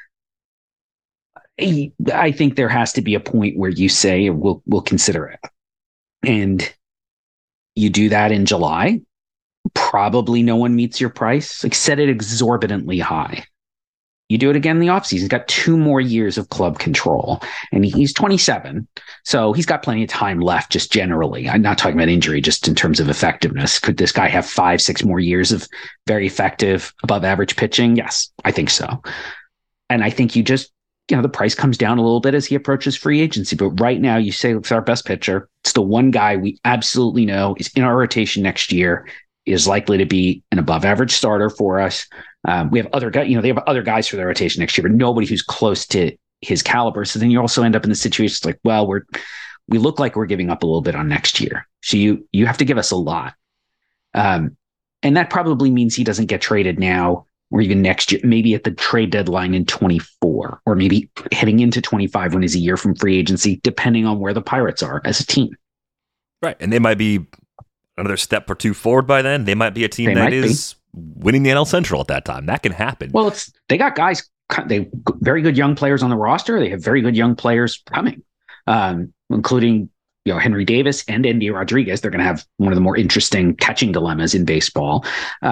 I think there has to be a point where you say we'll consider it. And you do that in July, probably no one meets your price. Like, set it exorbitantly high. You do it again in the offseason. He's got 2 more years of club control, and he's 27. So he's got plenty of time left, just generally. I'm not talking about injury, just in terms of effectiveness. Could this guy have 5-6 more years of very effective, above average pitching? Yes, I think so. And I think you just, the price comes down a little bit as he approaches free agency. But right now, you say it's our best pitcher. It's the one guy we absolutely know is in our rotation next year, is likely to be an above average starter for us. We have other guys, they have other guys for their rotation next year, but nobody who's close to his caliber. So then you also end up in the situation like, well, we look like we're giving up a little bit on next year. So you have to give us a lot. And that probably means he doesn't get traded now or even next year, maybe at the trade deadline in 24, or maybe heading into 25 when he's a year from free agency, depending on where the Pirates are as a team. Right. And they might be another step or 2 forward by then. They might be a team that is winning the NL Central at that time. That can happen. Well, they got guys, they very good young players on the roster. They have very good young players coming, including Henry Davis and Andy Rodriguez. They're going to have one of the more interesting catching dilemmas in baseball.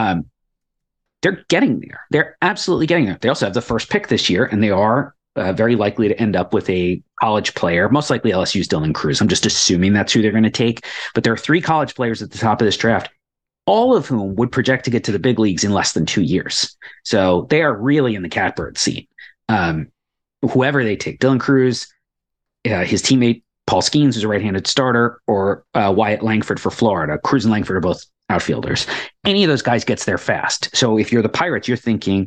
They're getting there. They're absolutely getting there. They also have the first pick this year, and they are very likely to end up with a college player, most likely LSU's Dylan Cruz. I'm just assuming that's who they're going to take. But there are 3 college players at the top of this draft, all of whom would project to get to the big leagues in less than 2 years. So they are really in the catbird seat. Whoever they take, Dylan Cruz, his teammate Paul Skeens, who's a right-handed starter, or Wyatt Langford for Florida. Cruz and Langford are both outfielders. Any of those guys gets there fast. So if you're the Pirates, you're thinking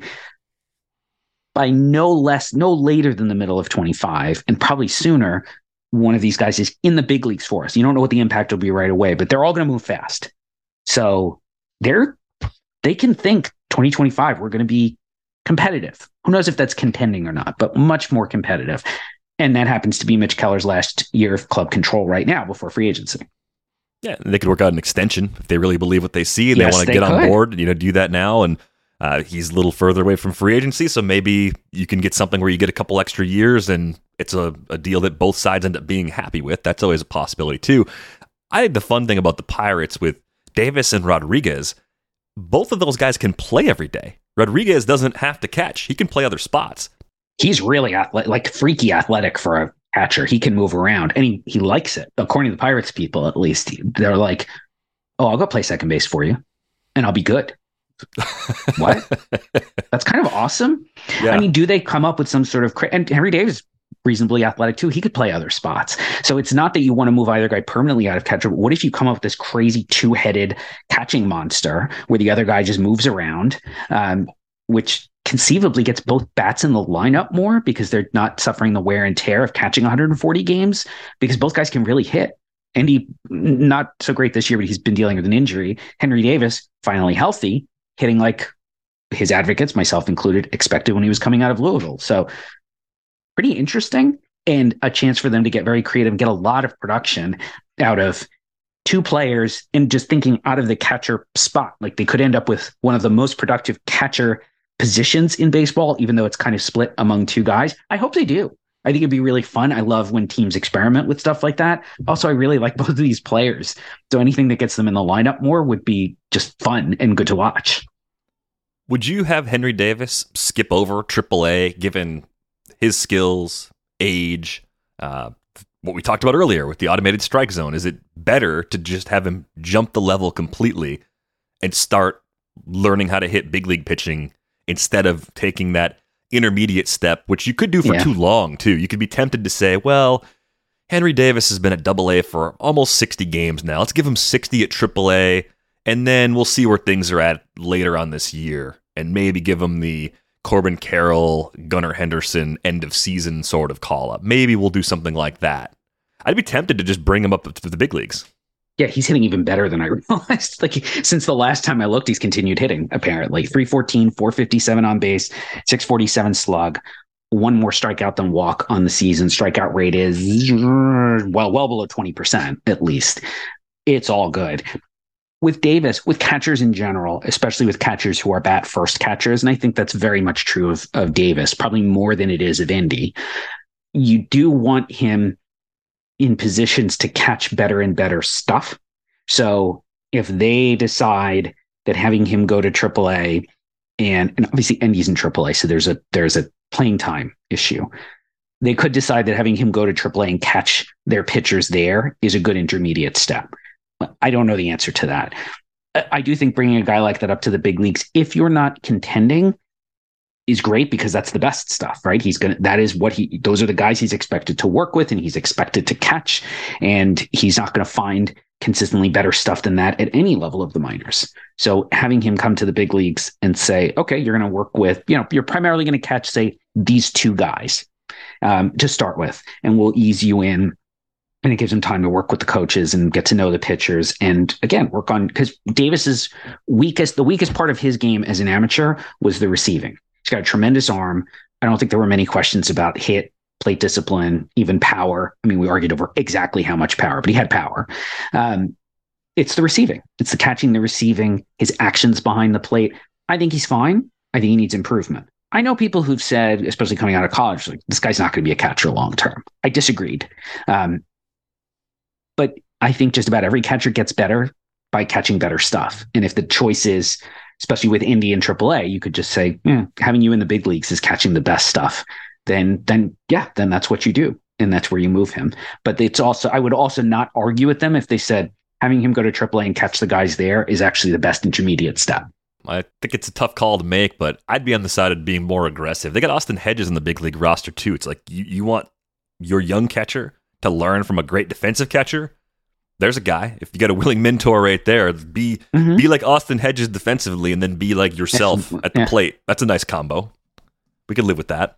by no later than the middle of 25, and probably sooner, one of these guys is in the big leagues for us. You don't know what the impact will be right away, but they're all going to move fast. So they can think 2025, we're going to be competitive. Who knows if that's contending or not, but much more competitive. And that happens to be Mitch Keller's last year of club control right now before free agency. Yeah, they could work out an extension if they really believe what they see and they want to get on board, do that now. And he's a little further away from free agency, so maybe you can get something where you get a couple extra years and it's a deal that both sides end up being happy with. That's always a possibility too. I think the fun thing about the Pirates with Davis and Rodriguez, both of those guys can play every day. Rodriguez doesn't have to catch. He can play other spots. He's really freaky athletic for a catcher. He can move around, and he likes it. According to the Pirates people, at least, they're like, "Oh, I'll go play second base for you, and I'll be good." What? That's kind of awesome. Yeah. I mean, do they come up with some sort of and Henry Davis, reasonably athletic too. He could play other spots. So it's not that you want to move either guy permanently out of catcher. But what if you come up with this crazy 2-headed catching monster where the other guy just moves around, which conceivably gets both bats in the lineup more because they're not suffering the wear and tear of catching 140 games, because both guys can really hit. Andy, not so great this year, but he's been dealing with an injury. Henry Davis, finally healthy, hitting like his advocates, myself included, expected when he was coming out of Louisville. So pretty interesting, and a chance for them to get very creative and get a lot of production out of 2 players, and just thinking out of the catcher spot. Like, they could end up with one of the most productive catcher positions in baseball, even though it's kind of split among 2 guys. I hope they do. I think it'd be really fun. I love when teams experiment with stuff like that. Also, I really like both of these players. So anything that gets them in the lineup more would be just fun and good to watch. Would you have Henry Davis skip over AAA, given his skills, age, what we talked about earlier with the automated strike zone? Is it better to just have him jump the level completely and start learning how to hit big league pitching instead of taking that intermediate step, which you could do for too long too? You could be tempted to say, well, Henry Davis has been at AA for almost 60 games now. Let's give him 60 at AAA, and then we'll see where things are at later on this year, and maybe give him the Corbin Carroll, Gunnar Henderson end of season sort of call up. Maybe we'll do something like that. I'd be tempted to just bring him up to the big leagues. Yeah, he's hitting even better than I realized. Like, since the last time I looked, he's continued hitting, apparently. 314, 457 on base, 647 slug, one more strikeout than walk on the season. Strikeout rate is well below 20%, at least. It's all good. With Davis, with catchers in general, especially with catchers who are bat first catchers, and I think that's very much true of Davis, probably more than it is of Indy, you do want him in positions to catch better and better stuff. So if they decide that having him go to AAA, and obviously Indy's in AAA, so there's a playing time issue. They could decide that having him go to AAA and catch their pitchers there is a good intermediate step. I don't know the answer to that. I do think bringing a guy like that up to the big leagues, if you're not contending, is great, because that's the best stuff, right? Those are the guys he's expected to work with and he's expected to catch. And he's not going to find consistently better stuff than that at any level of the minors. So having him come to the big leagues and say, okay, you're going to work with, you're primarily going to catch, say, these two guys to start with, and we'll ease you in. And it gives him time to work with the coaches and get to know the pitchers. And again, work on, because Davis's the weakest part of his game as an amateur was the receiving. He's got a tremendous arm. I don't think there were many questions about hit, plate discipline, even power. I mean, we argued over exactly how much power, but he had power. It's the receiving. It's the catching, the receiving, his actions behind the plate. I think he's fine. I think he needs improvement. I know people who've said, especially coming out of college, like, this guy's not going to be a catcher long term. I disagreed. But I think just about every catcher gets better by catching better stuff. And if the choice is, especially with Indy and AAA, you could just say, having you in the big leagues is catching the best stuff. Then that's what you do. And that's where you move him. But I would also not argue with them if they said having him go to AAA and catch the guys there is actually the best intermediate step. I think it's a tough call to make, but I'd be on the side of being more aggressive. They got Austin Hedges in the big league roster too. It's like you want your young catcher to learn from a great defensive catcher. There's a guy. If you got a willing mentor right there, be like Austin Hedges defensively, and then be like yourself at the plate. That's a nice combo. We could live with that.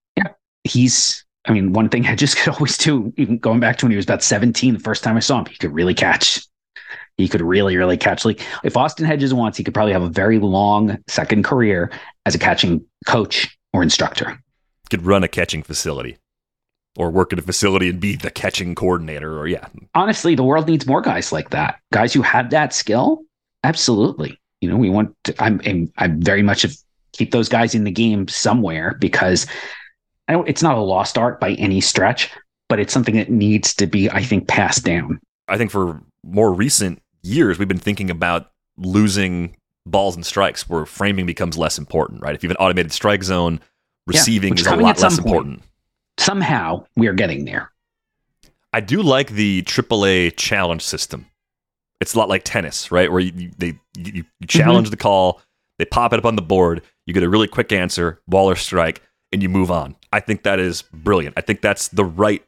Yeah, one thing Hedges could always do, even going back to when he was about 17, the first time I saw him, he could really catch. He could really, really catch. Like, if Austin Hedges wants, he could probably have a very long second career as a catching coach or instructor. Could run a catching facility. Or work at a facility and be the catching coordinator, or Honestly, the world needs more guys like that. Guys who have that skill. Absolutely. We want to, I'm very much keep those guys in the game somewhere, because it's not a lost art by any stretch, but it's something that needs to be, I think, passed down. I think for more recent years, we've been thinking about losing balls and strikes where framing becomes less important, right? If you have an automated strike zone, receiving is a lot less important. Somehow we are getting there. I do like the AAA challenge system. It's a lot like tennis, right? Where you challenge the call, they pop it up on the board, you get a really quick answer, ball or strike, and you move on. I think that is brilliant. I think that's the right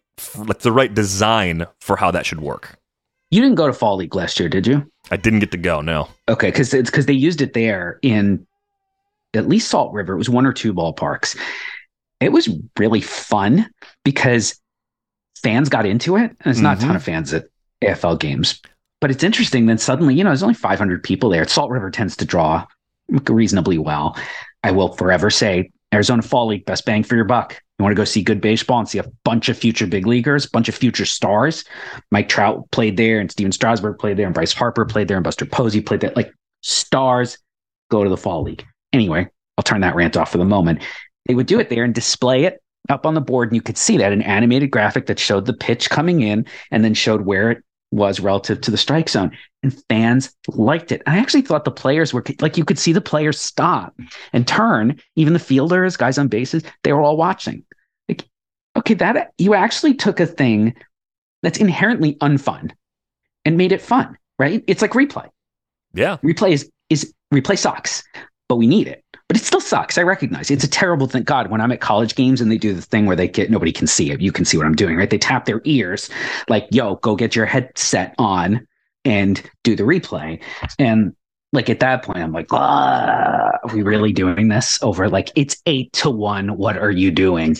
design for how that should work. You didn't go to Fall League last year, did you? I didn't get to go, no. Okay, because they used it there in at least Salt River. It was one or two ballparks. It was really fun because fans got into it. And there's not a ton of fans at AFL games. But it's interesting that suddenly, there's only 500 people there. Salt River tends to draw reasonably well. I will forever say, Arizona Fall League, best bang for your buck. You want to go see good baseball and see a bunch of future big leaguers, bunch of future stars. Mike Trout played there, and Steven Strasburg played there, and Bryce Harper played there, and Buster Posey played there. Like, stars go to the Fall League. Anyway, I'll turn that rant off for the moment. They would do it there and display it up on the board, and you could see that, an animated graphic that showed the pitch coming in and then showed where it was relative to the strike zone. And fans liked it. I actually thought the players were, like, you could see the players stop and turn, even the fielders, guys on bases, they were all watching. Like, okay, that you actually took a thing that's inherently unfun and made it fun, right? It's like replay. Yeah. Replay is replay sucks, but we need it. But it still sucks. I recognize it's a terrible thing. God, when I'm at college games and they do the thing where nobody can see it. You can see what I'm doing, right? They tap their ears like, yo, go get your headset on and do the replay. And like at that point, I'm like, are we really doing this over? Like, it's 8-1. What are you doing?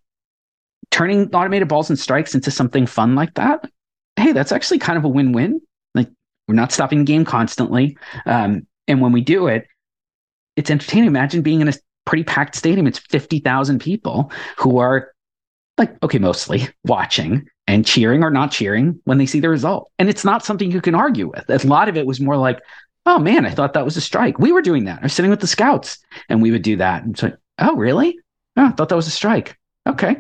Turning automated balls and strikes into something fun like that. Hey, that's actually kind of a win-win. Like, we're not stopping the game constantly. And when we do it, it's entertaining. Imagine being in a pretty packed stadium. It's 50,000 people who are like, okay, mostly watching and cheering or not cheering when they see the result. And it's not something you can argue with. A lot of it was more like, oh man, I thought that was a strike. We were doing that. I was sitting with the scouts and we would do that. And so, oh, really? Oh, I thought that was a strike. Okay.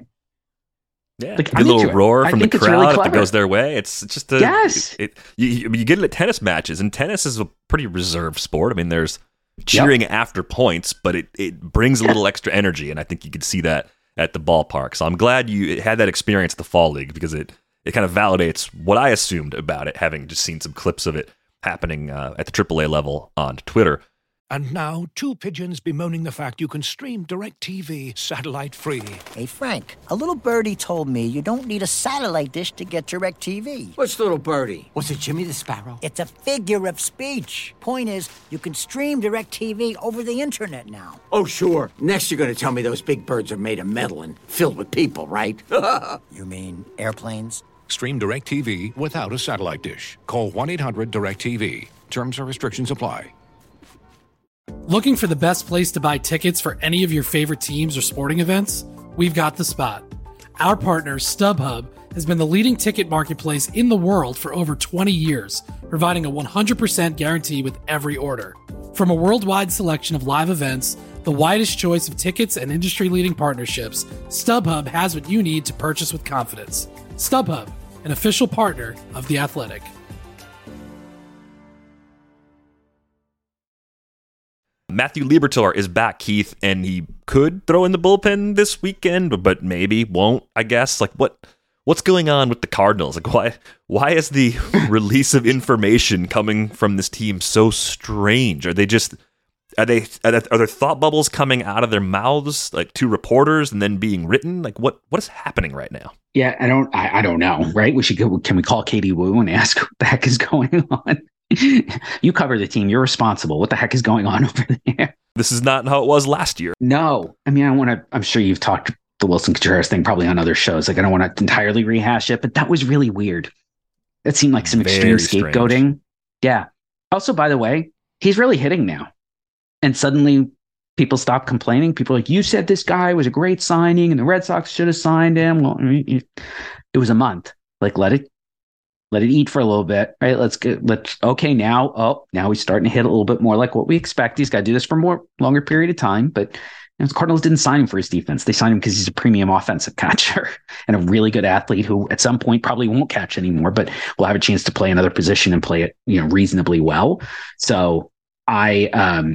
Yeah, like, a little roar from the crowd really if it goes their way. It's just a, yes. You get it at tennis matches, and tennis is a pretty reserved sport. I mean, there's cheering after points, but it brings a little extra energy, and I think you could see that at the ballpark. So I'm glad you had that experience at the Fall League, because it kind of validates what I assumed about it, having just seen some clips of it happening at the AAA level on Twitter. And now, two pigeons bemoaning the fact you can stream DirecTV satellite-free. Hey, Frank, a little birdie told me you don't need a satellite dish to get DirecTV. What's little birdie? Was it Jimmy the Sparrow? It's a figure of speech. Point is, you can stream DirecTV over the internet now. Oh, sure. Next you're going to tell me those big birds are made of metal and filled with people, right? You mean airplanes? Stream DirecTV without a satellite dish. Call 1-800-DirecTV. Terms and restrictions apply. Looking for the best place to buy tickets for any of your favorite teams or sporting events? We've got the spot. Our partner, StubHub, has been the leading ticket marketplace in the world for over 20 years, providing a 100% guarantee with every order. From a worldwide selection of live events, the widest choice of tickets and industry-leading partnerships, StubHub has what you need to purchase with confidence. StubHub, an official partner of The Athletic. Matthew Liberatore is back, Keith, and he could throw in the bullpen this weekend, but maybe won't, I guess. Like, what's going on with the Cardinals? Like, why is the release of information coming from this team so strange? Are there thought bubbles coming out of their mouths, like to reporters, and then being written? Like, what is happening right now? Yeah, I don't know, right? Can we call Katie Woo and ask what the heck is going on? You cover the team. You're responsible. What the heck is going on over there? This is not how it was last year. No. I mean, I'm sure you've talked the Wilson Contreras thing probably on other shows. Like, I don't want to entirely rehash it, but that was really weird. That seemed like some extreme scapegoating. Strange. Yeah. Also, by the way, he's really hitting now. And suddenly people stop complaining. People are like, you said this guy was a great signing and the Red Sox should have signed him. Well, I mean, it was a month. Like, let it eat for a little bit, right? Now he's starting to hit a little bit more like what we expect. He's got to do this for a longer period of time, but the Cardinals didn't sign him for his defense. They signed him because he's a premium offensive catcher and a really good athlete who at some point probably won't catch anymore, but will have a chance to play another position and play it, reasonably well. So I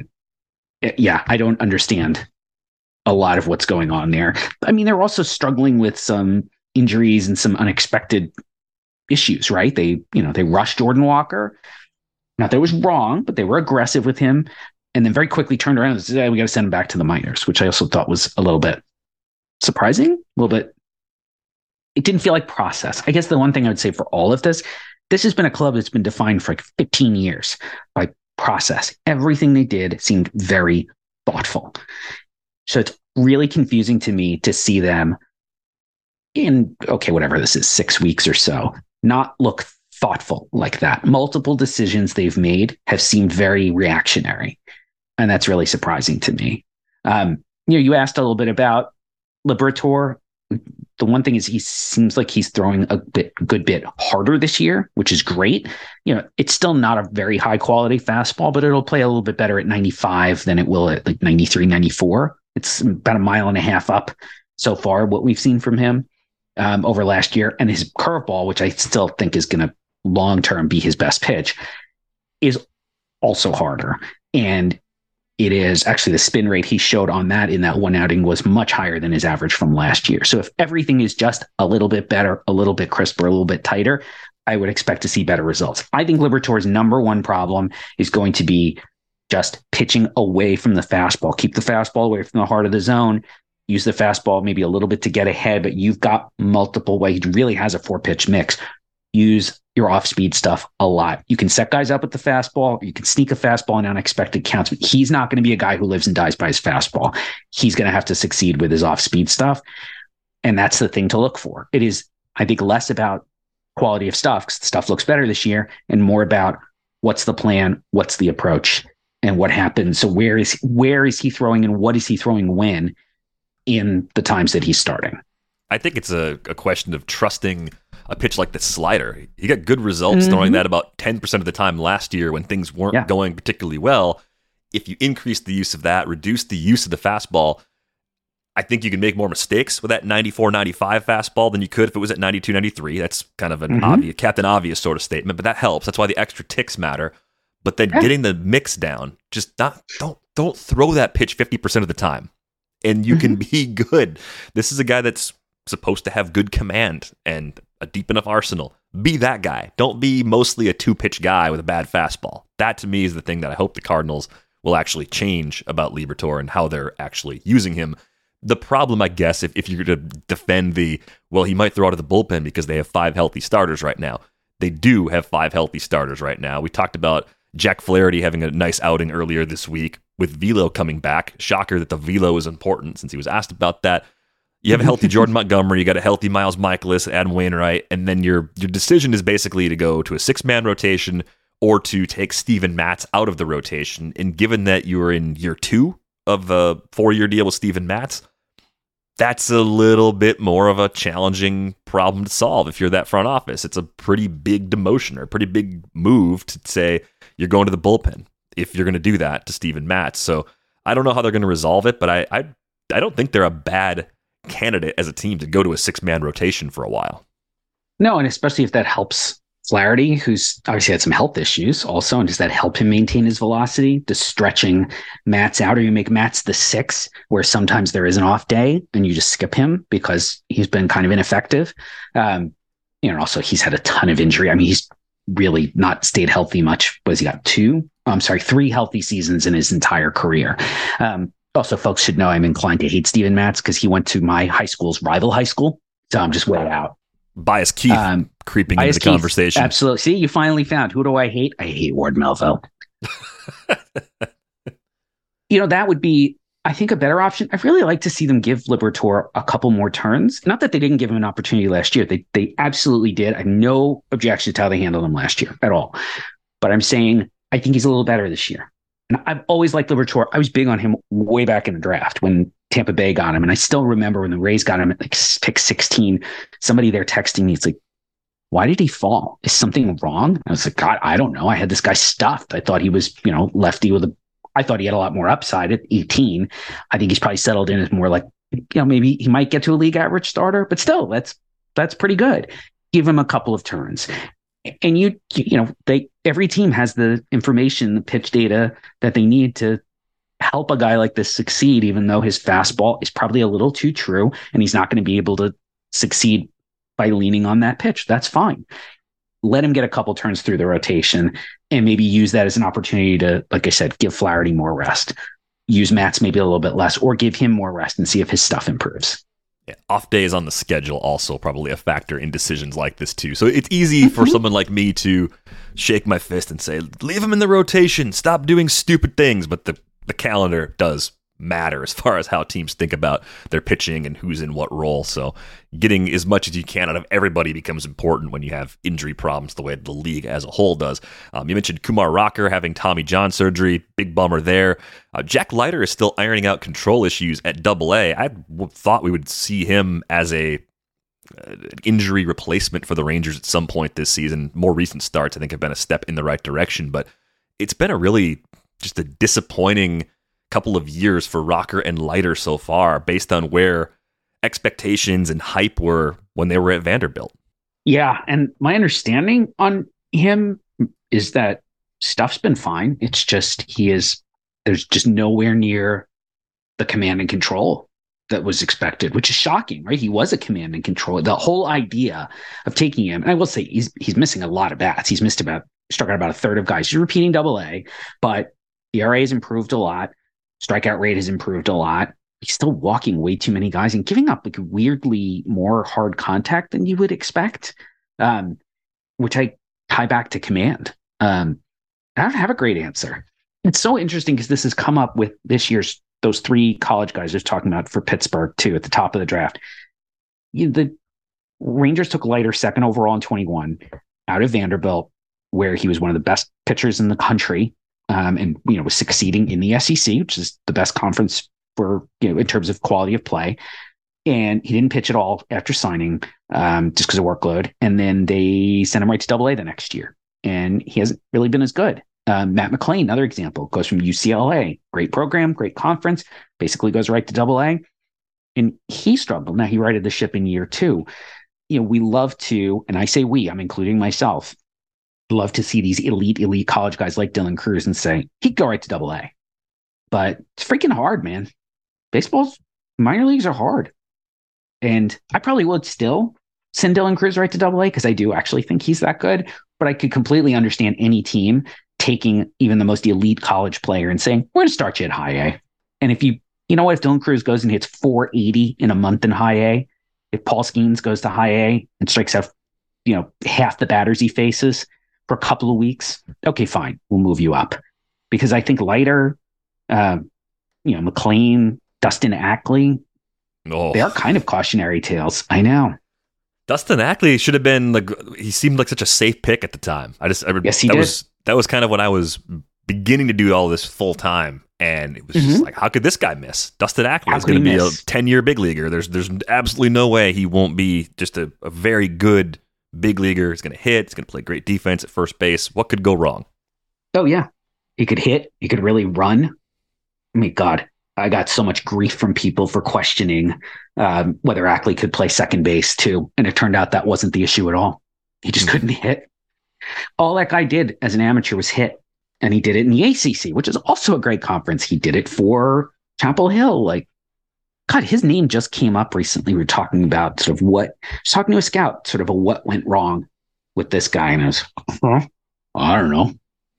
don't understand a lot of what's going on there. I mean, they're also struggling with some injuries and some unexpected issues, right? They rushed Jordan Walker. Not that it was wrong, but they were aggressive with him, and then very quickly turned around and said, we got to send him back to the minors, which I also thought was a little bit surprising, a little bit. It didn't feel like process. I guess the one thing I would say for all of this has been a club that's been defined for like 15 years by process. Everything they did seemed very thoughtful. So it's really confusing to me to see them in, whatever this is, 6 weeks or so, not look thoughtful like that. Multiple decisions they've made have seemed very reactionary. And that's really surprising to me. You asked a little bit about Liberatore. The one thing is he seems like he's throwing a good bit harder this year, which is great. It's still not a very high quality fastball, but it'll play a little bit better at 95 than it will at like 93, 94. It's about a mile and a half up so far, what we've seen from him over last year. And his curveball, which I still think is going to long-term be his best pitch, is also harder. And it is actually the spin rate he showed on that in that one outing was much higher than his average from last year. So if everything is just a little bit better, a little bit crisper, a little bit tighter, I would expect to see better results. I think Liberatore's number one problem is going to be just pitching away from the fastball. Keep the fastball away from the heart of the zone. Use the fastball maybe a little bit to get ahead, but you've got multiple ways. He really has a 4-pitch mix. Use your off-speed stuff a lot. You can set guys up with the fastball. You can sneak a fastball in unexpected counts. But he's not going to be a guy who lives and dies by his fastball. He's going to have to succeed with his off-speed stuff. And that's the thing to look for. It is, I think, less about quality of stuff, because the stuff looks better this year, and more about what's the plan, what's the approach, and what happens. So where is he throwing, and what is he throwing when in the times that he's starting? I think it's a question of trusting a pitch like the slider. He got good results throwing that about 10% of the time last year when things weren't going particularly well. If you increase the use of that, reduce the use of the fastball, I think you can make more mistakes with that 94, 95 fastball than you could if it was at 92, 93. That's kind of an obvious, Captain Obvious sort of statement, but that helps. That's why the extra ticks matter. But then getting the mix down, just don't throw that pitch 50% of the time, and you can be good. This is a guy that's supposed to have good command and a deep enough arsenal. Be that guy. Don't be mostly a 2-pitch guy with a bad fastball. That, to me, is the thing that I hope the Cardinals will actually change about Liberatore and how they're actually using him. The problem, I guess, if you're to defend he might throw out of the bullpen because they have 5 healthy starters right now. They do have 5 healthy starters right now. We talked about Jack Flaherty having a nice outing earlier this week with Velo coming back. Shocker that the Velo is important since he was asked about that. You have a healthy Jordan Montgomery, you got a healthy Miles Michaelis, Adam Wainwright, and then your decision is basically to go to a 6-man rotation or to take Steven Matz out of the rotation. And given that you're in year 2 of a 4-year deal with Steven Matz, that's a little bit more of a challenging problem to solve if you're that front office. It's a pretty big demotion or a pretty big move to say you're going to the bullpen if you're going to do that to Steven Matz. So I don't know how they're going to resolve it, but I don't think they're a bad candidate as a team to go to a 6-man rotation for a while. No, and especially if that helps Flaherty, who's obviously had some health issues also, and does that help him maintain his velocity? Does stretching Matz out, or you make Matz the 6, where sometimes there is an off day and you just skip him because he's been kind of ineffective. And also he's had a ton of injury. I mean, he's really not stayed healthy much. Was he got 3 healthy seasons in his entire career. Also, folks should know I'm inclined to hate Steven Matz because he went to my high school's rival high school. So I'm just way out. Bias Keith creeping into the conversation. Absolutely. See, you finally found. Who do I hate? I hate Ward Melville. That would be, I think, a better option. I'd really like to see them give Liberatore a couple more turns. Not that they didn't give him an opportunity last year. They absolutely did. I have no objection to how they handled him last year at all. But I'm saying I think he's a little better this year. And I've always liked Liberatore. I was big on him way back in the draft when Tampa Bay got him. And I still remember when the Rays got him at pick 16, somebody there texting me, it's like, why did he fall? Is something wrong? I was like, God, I don't know. I had this guy stuffed. I thought he was, lefty I thought he had a lot more upside at 18. I think he's probably settled in as more like, maybe he might get to a league average starter, but still that's pretty good. Give him a couple of turns. And every team has the information, the pitch data that they need to help a guy like this succeed, even though his fastball is probably a little too true and he's not going to be able to succeed by leaning on that pitch. That's fine. Let him get a couple turns through the rotation and maybe use that as an opportunity to, like I said, give Flaherty more rest. Use Matz maybe a little bit less, or give him more rest and see if his stuff improves. Yeah, off days on the schedule also probably a factor in decisions like this too. So it's easy for someone like me to shake my fist and say, leave him in the rotation, stop doing stupid things. But the calendar does matter as far as how teams think about their pitching and who's in what role. So getting as much as you can out of everybody becomes important when you have injury problems the way the league as a whole does. You mentioned Kumar Rocker having Tommy John surgery. Big bummer there. Jack Leiter is still ironing out control issues at AA. I thought we would see him as an injury replacement for the Rangers at some point this season. More recent starts, I think, have been a step in the right direction, but it's been just a disappointing couple of years for Rocker and Leiter so far, based on where expectations and hype were when they were at Vanderbilt. Yeah, and my understanding on him is that stuff's been fine. It's just there's just nowhere near the command and control that was expected, which is shocking, right? He was a command and control. The whole idea of taking him, and I will say he's missing a lot of bats. He's struck out about a third of guys. He's repeating AA, but ERA has improved a lot. Strikeout rate has improved a lot. He's still walking way too many guys and giving up like weirdly more hard contact than you would expect, which I tie back to command. I don't have a great answer. It's so interesting because this has come up with this year's, those 3 college guys I was talking about for Pittsburgh too, at the top of the draft. The Rangers took Leiter second overall in 21 out of Vanderbilt, where he was one of the best pitchers in the country, and was succeeding in the SEC, which is the best conference for in terms of quality of play. And he didn't pitch at all after signing, just because of workload. And then they sent him right to Double-A the next year, and he hasn't really been as good. Matt McLain, another example, goes from UCLA, great program, great conference, basically goes right to Double-A, and he struggled. Now he righted the ship in year 2. We love to, and I say we, I'm including myself, love to see these elite college guys like Dylan Crews and say he'd go right to Double-A. But it's freaking hard, man. Baseball's minor leagues are hard. And I probably would still send Dylan Crews right to Double-A because I do actually think he's that good. But I could completely understand any team taking even the most elite college player and saying, we're going to start you at High A. And if if Dylan Crews goes and hits 480 in a month in High A, if Paul Skeens goes to High A and strikes out, half the batters he faces for a couple of weeks, okay, fine, we'll move you up. Because I think Leiter, McLain, Dustin Ackley, they are kind of cautionary tales. I know. Dustin Ackley should have been he seemed like such a safe pick at the time. Yes, he did. That was kind of when I was beginning to do all this full time. And it was just like, how could this guy miss? Dustin Ackley is going to be a 10-year big leaguer. There's absolutely no way he won't be just a very good big leaguer. He's going to hit. He's going to play great defense at first base. What could go wrong? Oh, yeah. He could hit. He could really run. I mean, God, I got so much grief from people for questioning whether Ackley could play second base too. And it turned out that wasn't the issue at all. He just couldn't hit. All that guy did as an amateur was hit. And he did it in the ACC, which is also a great conference. He did it for Chapel Hill. God, his name just came up recently. We were talking about talking to a scout, sort of what went wrong with this guy. And I was, I don't know.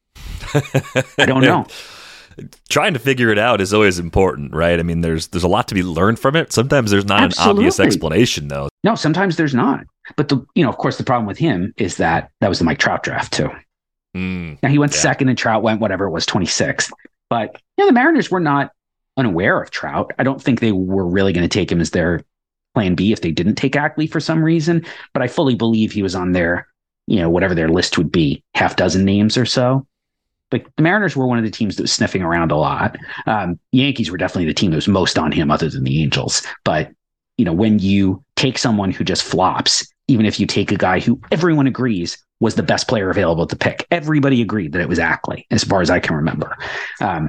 I don't know. Trying to figure it out is always important, right? I mean, there's a lot to be learned from it. Sometimes there's not an obvious explanation, though. No, sometimes there's not. But of course, the problem with him is that was the Mike Trout draft too. Now he went second and Trout went whatever it was, 26th. But the Mariners were not unaware of Trout. I don't think they were really going to take him as their plan B if they didn't take Ackley for some reason. But I fully believe he was on their, whatever their list would be, half dozen names or so. But the Mariners were one of the teams that was sniffing around a lot. Yankees were definitely the team that was most on him other than the Angels. But, when you take someone who just flops, even if you take a guy who everyone agrees was the best player available to pick, everybody agreed that it was Ackley, as far as I can remember. And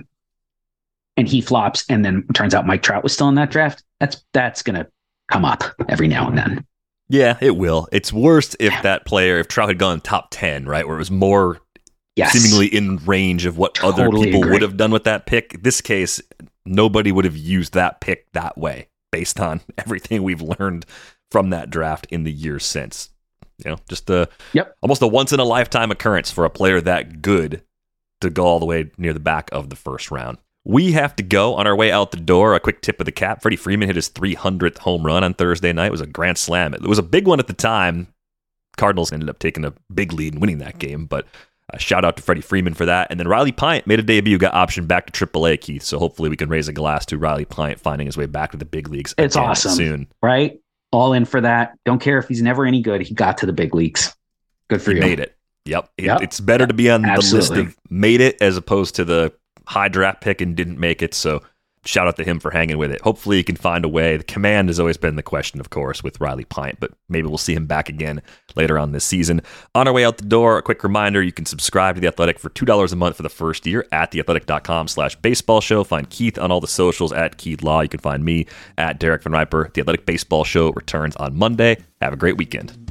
he flops, and then it turns out Mike Trout was still in that draft. That's going to come up every now and then. Yeah, it will. It's worse if if Trout had gone top 10, right, where it was more seemingly in range of what other people would have done with that pick. In this case, nobody would have used that pick that way based on everything we've learned from that draft in the years since. Just almost a once in a lifetime occurrence for a player that good to go all the way near the back of the first round. We have to go. On our way out the door. A quick tip of the cap. Freddie Freeman hit his 300th home run on Thursday night. It was a grand slam. It was a big one at the time. Cardinals ended up taking a big lead and winning that game, but shout out to Freddie Freeman for that. And then Riley Pint made a debut, got optioned back to AAA, Keith. So hopefully we can raise a glass to Riley Pint finding his way back to the big leagues. It's awesome soon, right? All in for that. Don't care if he's never any good. He got to the big leagues. Good for you. He made it. Yep. It's better to be on the list of made it as opposed to the high draft pick and didn't make it. So shout out to him for hanging with it. Hopefully he can find a way. The command has always been the question, of course, with Riley Pint, but maybe we'll see him back again later on this season. On our way out the door, a quick reminder, you can subscribe to The Athletic for $2 a month for the first year at theathletic.com/baseball show. Find Keith on all the socials at Keith Law. You can find me at Derek Van Riper. The Athletic Baseball Show returns on Monday. Have a great weekend.